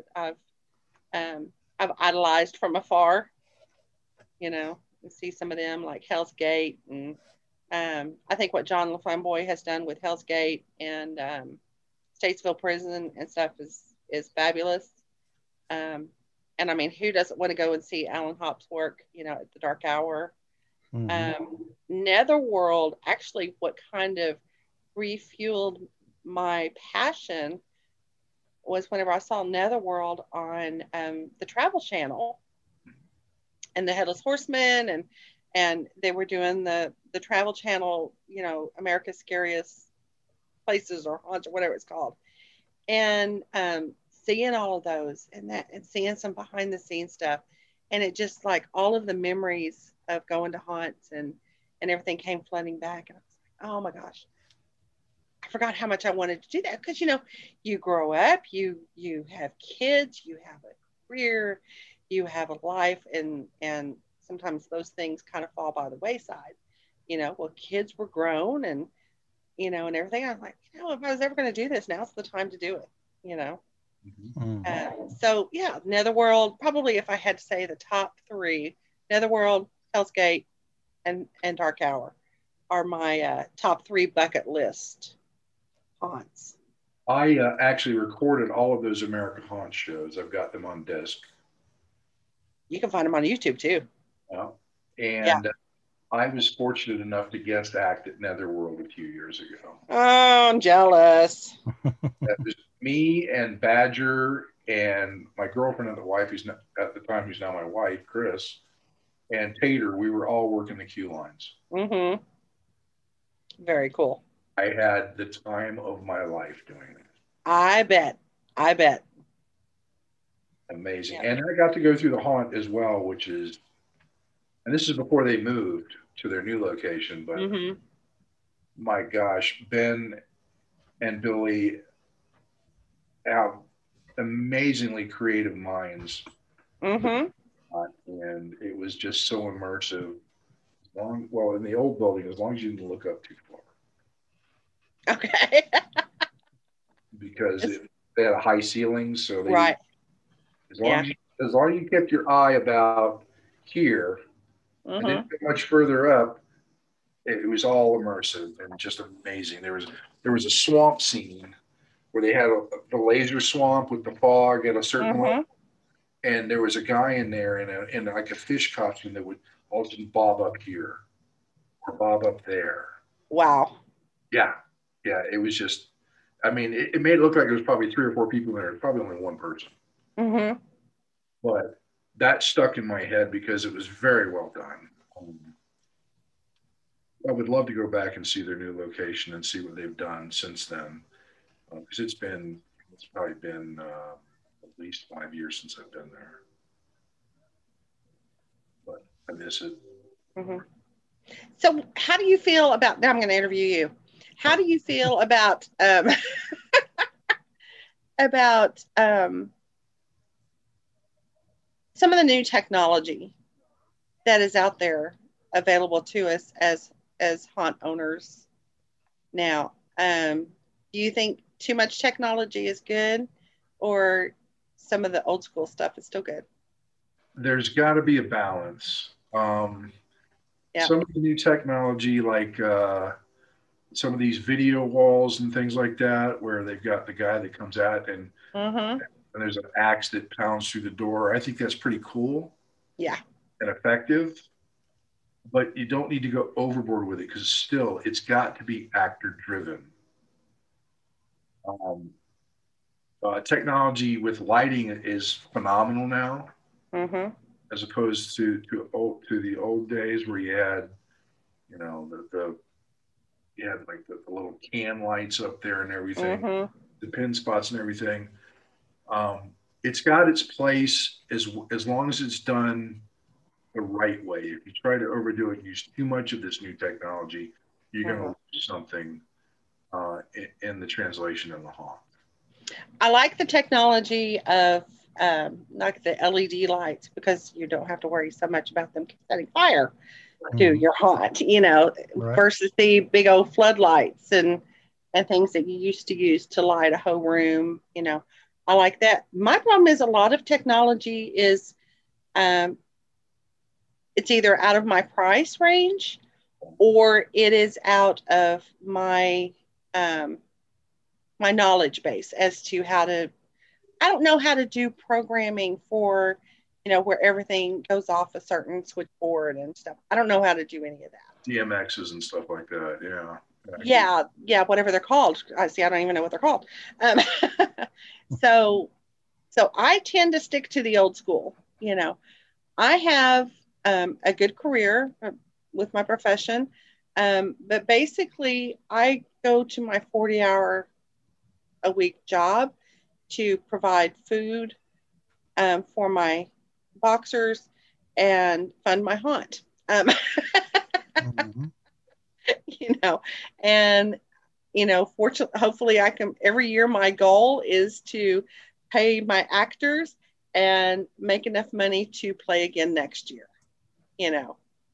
I've idolized from afar, and see some of them, like Hell's Gate. And I think what John LaFlamboy has done with Hell's Gate and Statesville Prison and stuff is fabulous. And I mean, who doesn't want to go and see Alan Hopp's work, at the dark hour? Mm-hmm. Netherworld, actually, what kind of refueled my passion was whenever I saw Netherworld on the Travel Channel and the Headless Horseman, and they were doing the Travel Channel, America's Scariest Places or Haunts or whatever it's called, and seeing all of those and seeing some behind the scenes stuff, and it just, like, all of the memories of going to haunts and everything came flooding back, and I was like, oh my gosh, I forgot how much I wanted to do that, because you grow up, you have kids, you have a career, you have a life, and sometimes those things kind of fall by the wayside. Well, kids were grown and and everything. I was like, if I was ever going to do this, now's the time to do it. Mm-hmm. So yeah, Netherworld, probably, if I had to say the top three, Netherworld, Hell's Gate, and Dark Hour are my top three bucket list haunts. I actually recorded all of those American Haunt shows. I've got them on disc. You can find them on YouTube too. I was fortunate enough to guest act at Netherworld a few years ago. Oh, I'm jealous. That was me and Badger and my girlfriend and the wife, who's now my wife, Chris, and Tater. We were all working the queue lines. Mm-hmm. Very cool. I had the time of my life doing it. I bet. Amazing. Yeah. And I got to go through the haunt as well, which is, and this is before they moved to their new location, but mm-hmm. My gosh, Ben and Billy have amazingly creative minds. Mm-hmm. And it was just so immersive. In the old building, as long as you didn't look up too far. Okay. Because they had a high ceiling, so they, right. As long as you kept your eye about here, mm-hmm. and didn't get much further up, it was all immersive and just amazing. There was a swamp scene where they had the laser swamp with the fog at a certain mm-hmm. level, and there was a guy in there in like a fish costume that would all of a sudden bob up here or bob up there. Wow. Yeah. It was just, I mean, it made it look like there was probably 3 or 4 people there. Probably only one person. Mm-hmm. But that stuck in my head because it was very well done. I would love to go back and see their new location and see what they've done since then. Because it's probably been at least 5 years since I've been there. But I miss it. Mm-hmm. So how do you feel about, now I'm going to interview you. How do you feel about some of the new technology that is out there available to us as haunt owners now? Do you think too much technology is good, or some of the old school stuff is still good? there's got to be a balance. Some of the new technology, like some of these video walls and things like that, where they've got the guy that comes out and there's an axe that pounds through the door. I think that's pretty cool. Yeah. And effective. But you don't need to go overboard with it, because still, it's got to be actor driven. Technology with lighting is phenomenal now, as opposed to the old days where you had, you know, you had like the little can lights up there and everything, the pin spots and everything. It's got its place as long as it's done the right way. If you try to overdo it and use too much of this new technology, you're going to lose something in the translation and the haunt. I like the technology of like the LED lights, because you don't have to worry so much about them setting fire to your haunt, you know, versus the big old floodlights and things that you used to use to light a whole room. You know, I like that. My problem is a lot of technology is it's either out of my price range or it is out of my my knowledge base as to how to, I don't know how to do programming for, you know, where everything goes off a certain switchboard and stuff. I don't know how to do any of that. DMXs and stuff like that. Yeah. Yeah. Whatever they're called. I don't even know what they're called. So I tend to stick to the old school. You know, I have a good career with my profession. But basically I go to my 40-hour a week job to provide food for my boxers and fund my haunt. You know, and, you know, fortunately, hopefully I can, every year my goal is to pay my actors and make enough money to play again next year. You know,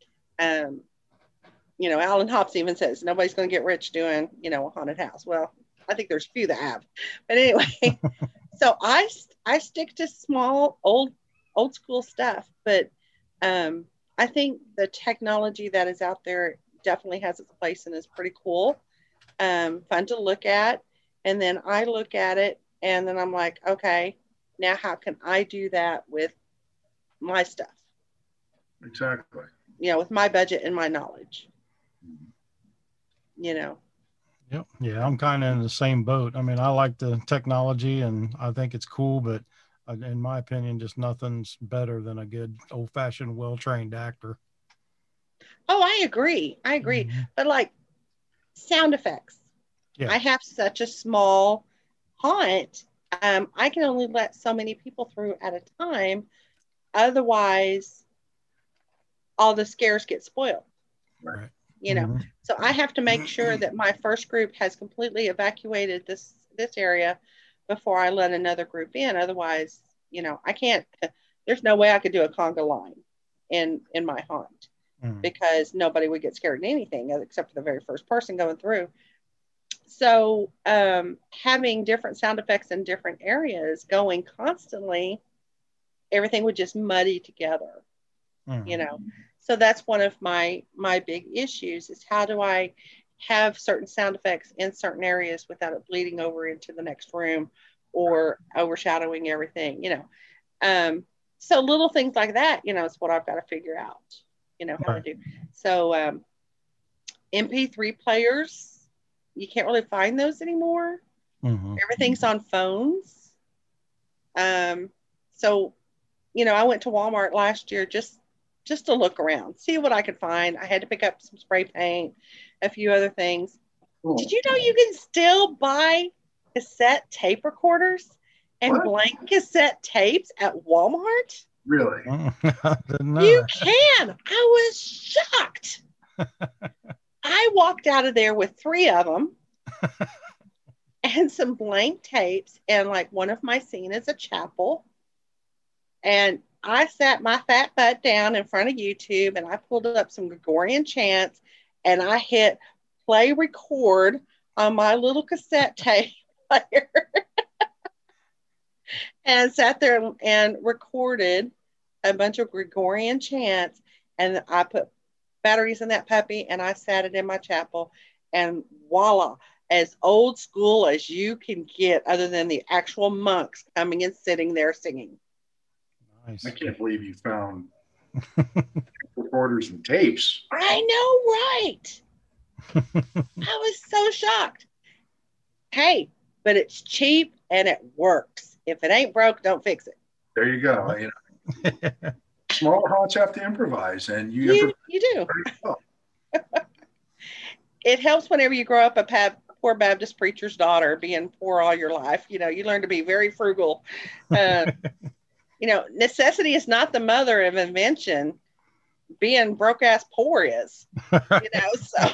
Alan Hobbs even says nobody's going to get rich doing, you know, a haunted house. Well, I think there's a few that have, but anyway, so I stick to small, old school stuff, but I think the technology that is out there definitely has its place and is pretty cool, fun to look at. And then I look at it and then I'm like, okay, now how can I do that with my stuff? Exactly. You know, with my budget and my knowledge, you know. Yep. Yeah, I'm kind of in the same boat. I mean, I like the technology and I think it's cool, but in my opinion, just nothing's better than a good old-fashioned, well-trained actor. Oh, I agree. But like sound effects, I have such a small haunt. I can only let so many people through at a time. Otherwise, all the scares get spoiled. Right. You know, so I have to make sure that my first group has completely evacuated this area before I let another group in. Otherwise, you know, I can't, there's no way I could do a conga line in my haunt, because nobody would get scared in anything except for the very first person going through. So having different sound effects in different areas going constantly, everything would just muddy together, you know. So that's one of my big issues is how do I have certain sound effects in certain areas without it bleeding over into the next room or overshadowing everything, you know. So little things like that, you know, is what I've got to figure out, you know, how to do. So MP3 players, you can't really find those anymore. Everything's on phones. So, you know, I went to Walmart last year just to look around, see what I could find. I had to pick up some spray paint, a few other things. Did you know you can still buy cassette tape recorders and blank cassette tapes at Walmart? Really? You can. I was shocked. I walked out of there with 3 of them and some blank tapes, and like one of my scene is a chapel. And I sat my fat butt down in front of YouTube and I pulled up some Gregorian chants and I hit play record on my little cassette tape player and sat there and recorded a bunch of Gregorian chants, and I put batteries in that puppy, and I sat it in my chapel, and voila, as old school as you can get, other than the actual monks coming and sitting there singing. Nice. I can't believe you found recorders and tapes. I know, right? I was so shocked. Hey, but it's cheap and it works. If it ain't broke, don't fix it. There you go. You know, smaller haunts have to improvise, and you do. Well. It helps whenever you grow up a poor Baptist preacher's daughter, being poor all your life. You know, you learn to be very frugal. You know, necessity is not the mother of invention. Being broke ass poor is. You know, so.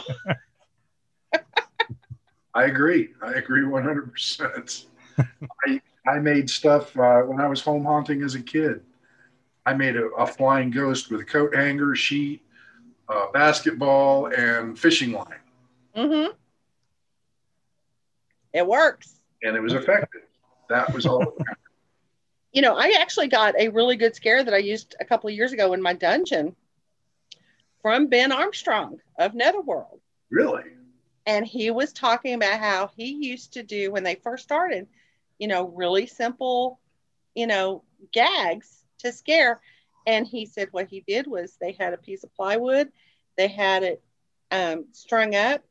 I agree 100%. I made stuff when I was home haunting as a kid. I made a flying ghost with a coat hanger, sheet, basketball, and fishing line. Mm-hmm. It works. And it was effective. That was all. You know, I actually got a really good scare that I used a couple of years ago in my dungeon from Ben Armstrong of Netherworld. Really? And he was talking about how he used to do, when they first started, you know, really simple, you know, gags to scare. And he said what he did was they had a piece of plywood, they had it strung up,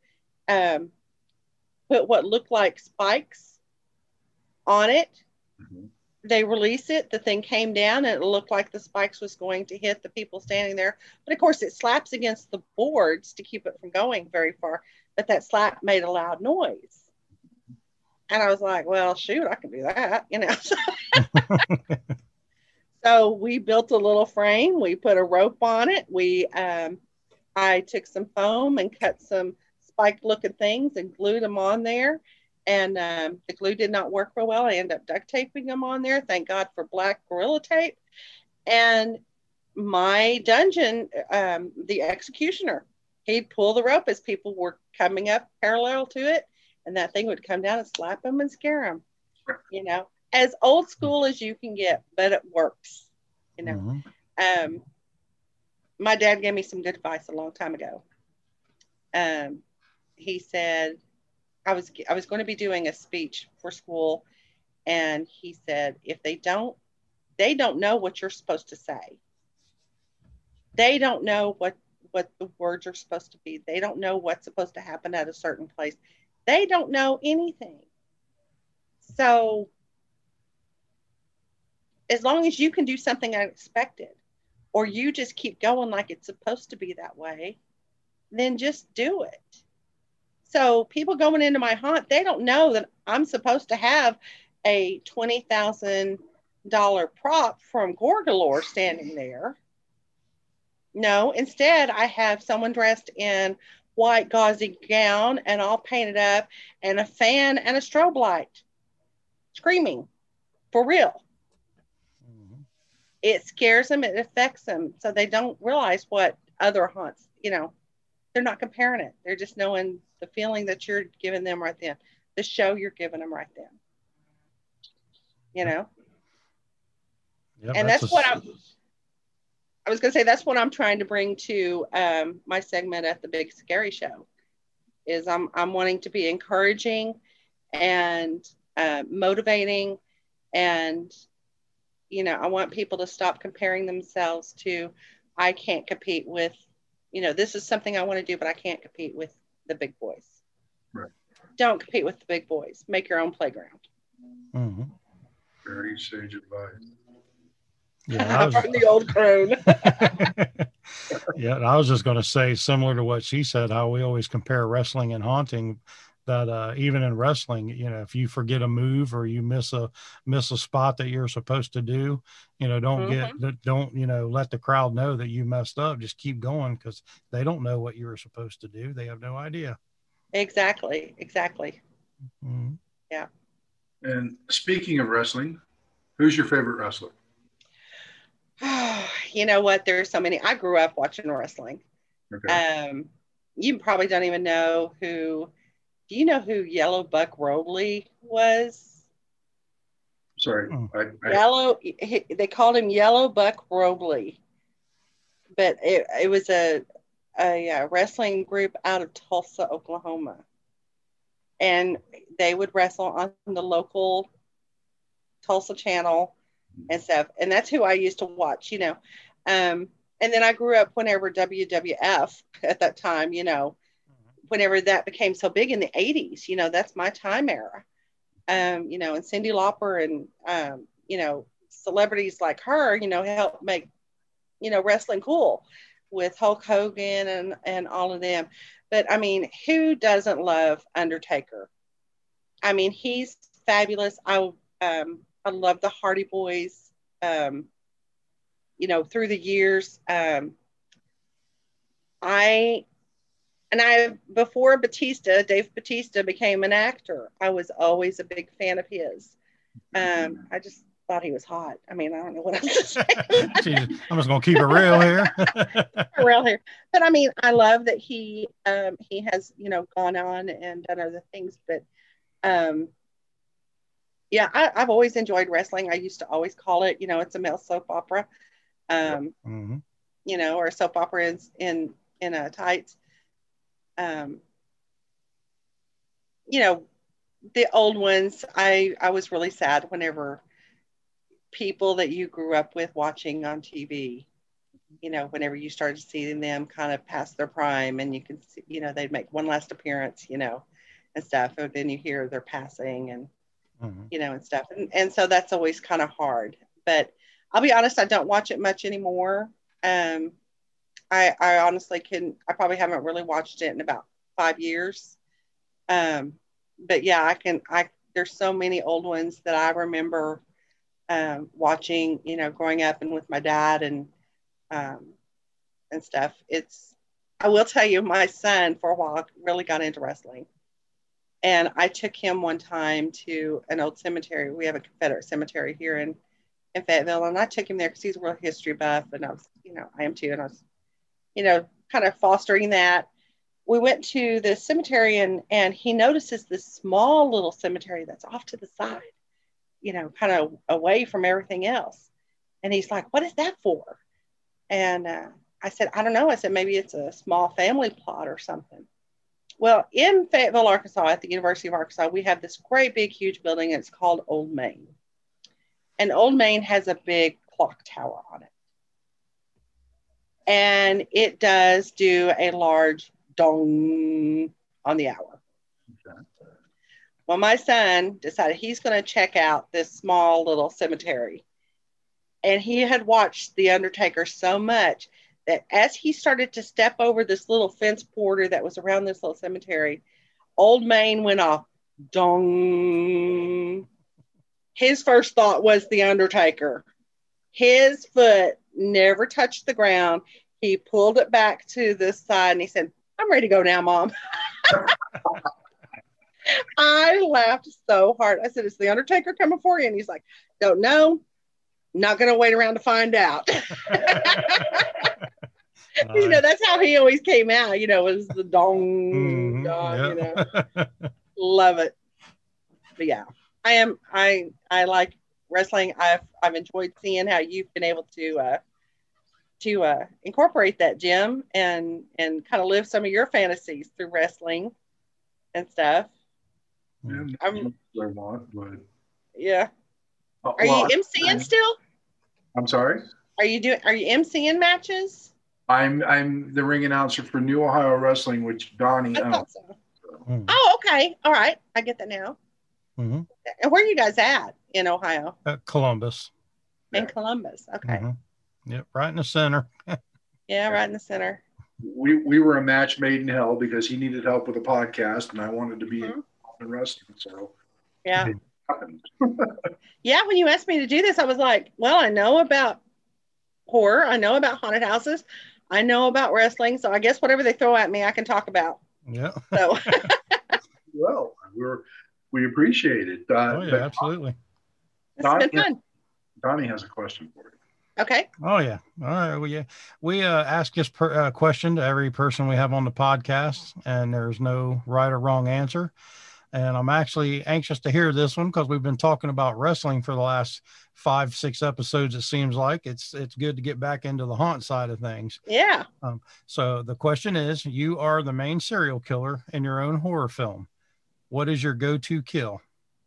put what looked like spikes on it. Mm-hmm. They release it, the thing came down, and it looked like the spikes was going to hit the people standing there. But of course, it slaps against the boards to keep it from going very far. But that slap made a loud noise. And I was like, well, shoot, I can do that, you know. So we built a little frame. We put a rope on it. I took some foam and cut some spike-looking things and glued them on there. And the glue did not work real well. I ended up duct taping them on there. Thank God for black Gorilla Tape. And my dungeon, the executioner, he'd pull the rope as people were coming up parallel to it. And that thing would come down and slap them and scare them. You know, as old school as you can get, but it works. You know, mm-hmm. My dad gave me some good advice a long time ago. He said, I was going to be doing a speech for school, and he said, if they don't know what you're supposed to say. They don't know what the words are supposed to be. They don't know what's supposed to happen at a certain place. They don't know anything. So as long as you can do something unexpected, or you just keep going like it's supposed to be that way, then just do it. So people going into my haunt, they don't know that I'm supposed to have a $20,000 prop from Gorgalore standing there. No, instead I have someone dressed in white gauzy gown and all painted up, and a fan and a strobe light screaming for real. Mm-hmm. It scares them, it affects them, so they don't realize what other haunts, you know, they're not comparing it. They're just knowing the feeling that you're giving them right then, the show you're giving them right then, you know. Yep, and that's what I was going to say, that's what I'm trying to bring to my segment at the Big Scary Show, is I'm wanting to be encouraging and motivating, and, you know, I want people to stop comparing themselves to, I can't compete with, you know, this is something I want to do, but I can't compete with the big boys. Right. Don't compete with the big boys. Make your own playground. Mm-hmm. Very sage advice. Yeah, from the old crone. Yeah, I was just going to say, similar to what she said, how we always compare wrestling and haunting. That even in wrestling, you know, if you forget a move or you miss a spot that you're supposed to do, you know, don't you know, let the crowd know that you messed up. Just keep going, because they don't know what you were supposed to do. They have no idea. Exactly. Mm-hmm. Yeah. And speaking of wrestling, who's your favorite wrestler? You know what? There's so many. I grew up watching wrestling. Okay. You probably don't even know who. Do you know who Yellow Buck Robley was? Sorry. They called him Yellow Buck Robley, but it was a wrestling group out of Tulsa, Oklahoma. And they would wrestle on the local Tulsa channel and stuff. And that's who I used to watch, you know. And then I grew up whenever WWF at that time, you know, whenever that became so big in the 80s, you know, that's my time era. You know, and Cyndi Lauper and, you know, celebrities like her, you know, helped make, you know, wrestling cool with Hulk Hogan and all of them. But I mean, who doesn't love Undertaker? I mean, he's fabulous. I love the Hardy Boys. You know, through the years, before Dave Bautista became an actor, I was always a big fan of his. I just thought he was hot. I mean, I don't know what else to say. Jeez, I'm just gonna keep it real here. But I mean, I love that he has, you know, gone on and done other things. But yeah, I've always enjoyed wrestling. I used to always call it, you know, it's a male soap opera. You know, or a soap opera in tights. You know, the old ones, I was really sad whenever people that you grew up with watching on TV, you know, whenever you started seeing them kind of past their prime, and you can see, you know, they'd make one last appearance, you know, and stuff, and then you hear they're passing and you know, and stuff, and so that's always kind of hard. But I'll be honest, I don't watch it much anymore. I honestly I probably haven't really watched it in about 5 years. But yeah, there's so many old ones that I remember watching, you know, growing up and with my dad and stuff. I will tell you, my son for a while really got into wrestling. And I took him one time to an old cemetery. We have a Confederate cemetery here in Fayetteville. And I took him there because he's a real history buff. And I was, you know, I am too. And I was, you know, kind of fostering that. We went to the cemetery and he notices this small little cemetery that's off to the side, you know, kind of away from everything else. And he's like, "What is that for?" And I said, "I don't know." I said, "Maybe it's a small family plot or something." Well, in Fayetteville, Arkansas, at the University of Arkansas, we have this great big, huge building. And it's called Old Main. And Old Main has a big clock tower on it. And it does do a large dong on the hour. Okay. Well, my son decided he's going to check out this small little cemetery. And he had watched The Undertaker so much that as he started to step over this little fence border that was around this little cemetery, Old Main went off, dong. His first thought was The Undertaker. His foot never touched the ground. He pulled it back to this side and he said, "I'm ready to go now, Mom." I laughed so hard. I said, "Is The Undertaker coming for you?" And he's like, "Don't know. Not going to wait around to find out." You know, that's how he always came out, you know, was the dong, you know. Love it. But yeah, I like wrestling. I've enjoyed seeing how you've been able to incorporate that, Jim, and kind of live some of your fantasies through wrestling and stuff. Yeah. Are you emceeing still? I'm sorry? Are you emceeing matches? I'm the ring announcer for New Ohio Wrestling, which Donnie owns. So. Oh, okay. All right. I get that now. And where are you guys at in Ohio? Columbus. In Columbus. Okay. Yep. Right in the center. Yeah. Right in the center. We were a match made in hell because he needed help with a podcast and I wanted to be in wrestling. So yeah. Yeah. When you asked me to do this, I was like, well, I know about horror. I know about haunted houses. I know about wrestling. So I guess whatever they throw at me, I can talk about. Yeah. So. Well, we appreciate it. Oh yeah, absolutely. It's been fun. Donnie has a question for you. Okay. Oh yeah. All right. Well, yeah. We ask this question to every person we have on the podcast, and there's no right or wrong answer. And I'm actually anxious to hear this one because we've been talking about wrestling for the last 5-6 episodes. It seems like it's good to get back into the haunt side of things. Yeah. So the question is, you are the main serial killer in your own horror film. What is your go-to kill?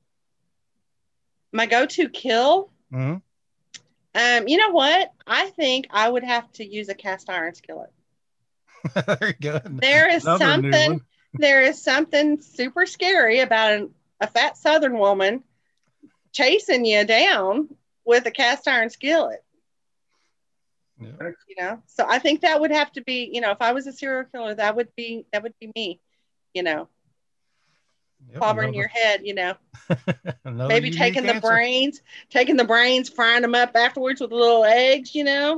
My go-to kill? Mm-hmm. You know what? I think I would have to use a cast iron skillet. Very good. There is something super scary about a fat Southern woman chasing you down with a cast iron skillet. Yeah. So I think that would have to be, if I was a serial killer, that would be me, clobbering your head, maybe taking the brains, frying them up afterwards with little eggs,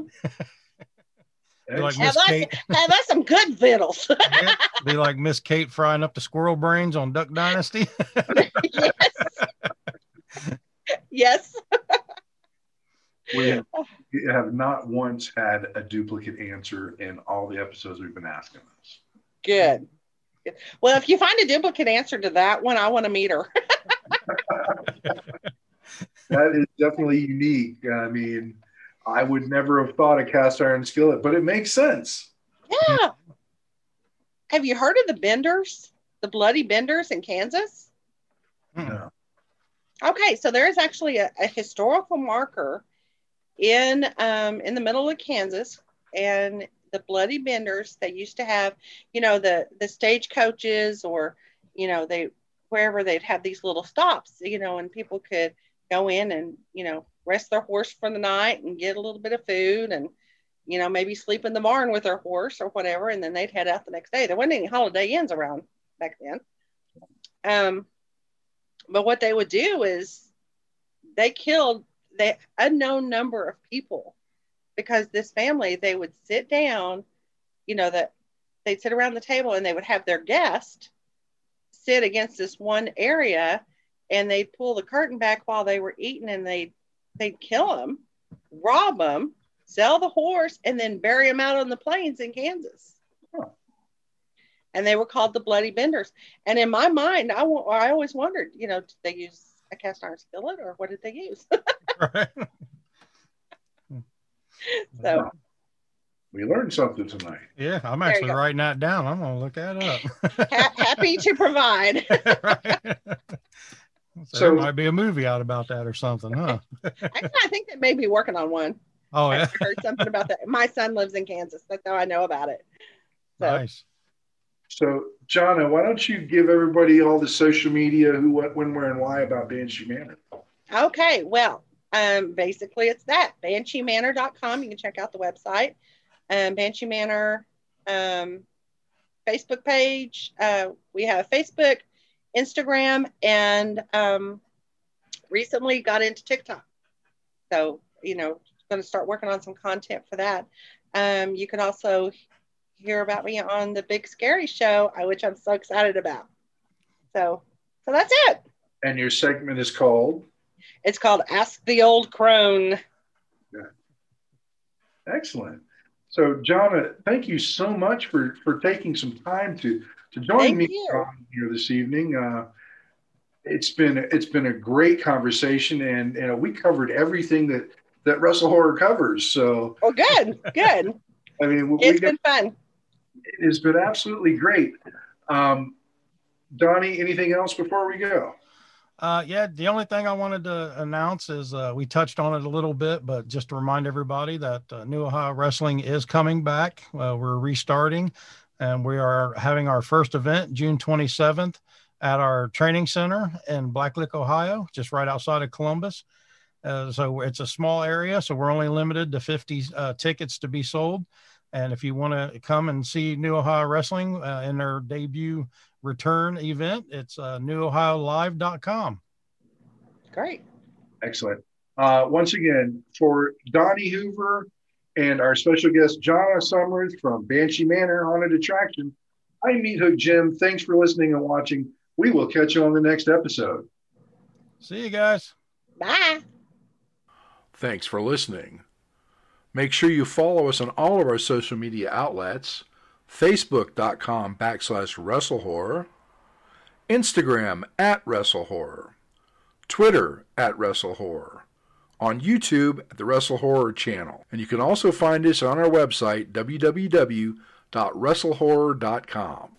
Like that's some good vittles. Yeah, be like Miss Kate frying up the squirrel brains on Duck Dynasty. Yes. We have not once had a duplicate answer in all the episodes we've been asking this. Good. Well, if you find a duplicate answer to that one, I want to meet her. That is definitely unique. I mean, I would never have thought a cast iron skillet, but it makes sense. Yeah. Have you heard of the Benders, the Bloody Benders in Kansas? No. Okay, so there is actually a historical marker in the middle of Kansas, and the Bloody Benders, they used to have, the stagecoaches, or wherever they'd have these little stops, and people could go in and rest their horse for the night and get a little bit of food, and maybe sleep in the barn with their horse or whatever, and then they'd head out the next day. There wasn't any Holiday Inns around back then. But what they would do is they killed the unknown number of people, because this family, they would sit down, they'd sit around the table and they would have their guest sit against this one area, and they'd pull the curtain back while they were eating, and they'd kill them, rob them, sell the horse, and then bury them out on the plains in Kansas. Huh. And they were called the Bloody Benders. And in my mind, I always wondered, did they use a cast iron skillet, or what did they use? Right. So we learned something tonight. Yeah, I'm actually writing that down. I'm going to look that up. Happy to provide. Right. So there might be a movie out about that or something, huh? Actually, I think they may be working on one. Oh, yeah. I heard something about that. My son lives in Kansas. That's how I know about it. So. Nice. So, Jonna, why don't you give everybody all the social media, who, what, when, where, and why about Banshee Manor? Okay, well, basically it's that. BansheeManor.com. You can check out the website. Banshee Manor Facebook page. We have Facebook, Instagram, and recently got into TikTok. So, going to start working on some content for that. You can also hear about me on the Big Scary Show, which I'm so excited about. So that's it. And your segment is called? It's called Ask the Old Crone. Yeah. Excellent. So, Jonna, thank you so much for taking some time to join me here this evening. It's been a great conversation, and we covered everything that Russell Horror covers. So, good. I mean, it's been fun. It has been absolutely great. Donnie, anything else before we go? Yeah, the only thing I wanted to announce is we touched on it a little bit, but just to remind everybody that New Ohio Wrestling is coming back. We're restarting, and we are having our first event June 27th at our training center in Blacklick, Ohio, just right outside of Columbus. So it's a small area, so we're only limited to 50 tickets to be sold. And if you want to come and see New Ohio Wrestling in their debut return event, it's newohiolive.com. Great. Excellent. Once again, for Donnie Hoover and our special guest, Jonna Summers from Banshee Manor Haunted Attraction, I'm Meat Hook Jim. Thanks for listening and watching. We will catch you on the next episode. See you guys. Bye. Thanks for listening. Make sure you follow us on all of our social media outlets, facebook.com/WrestleHorror, Instagram at WrestleHorror, Twitter at WrestleHorror, on YouTube at the Wrestle Horror channel. And you can also find us on our website, www.wrestlehorror.com.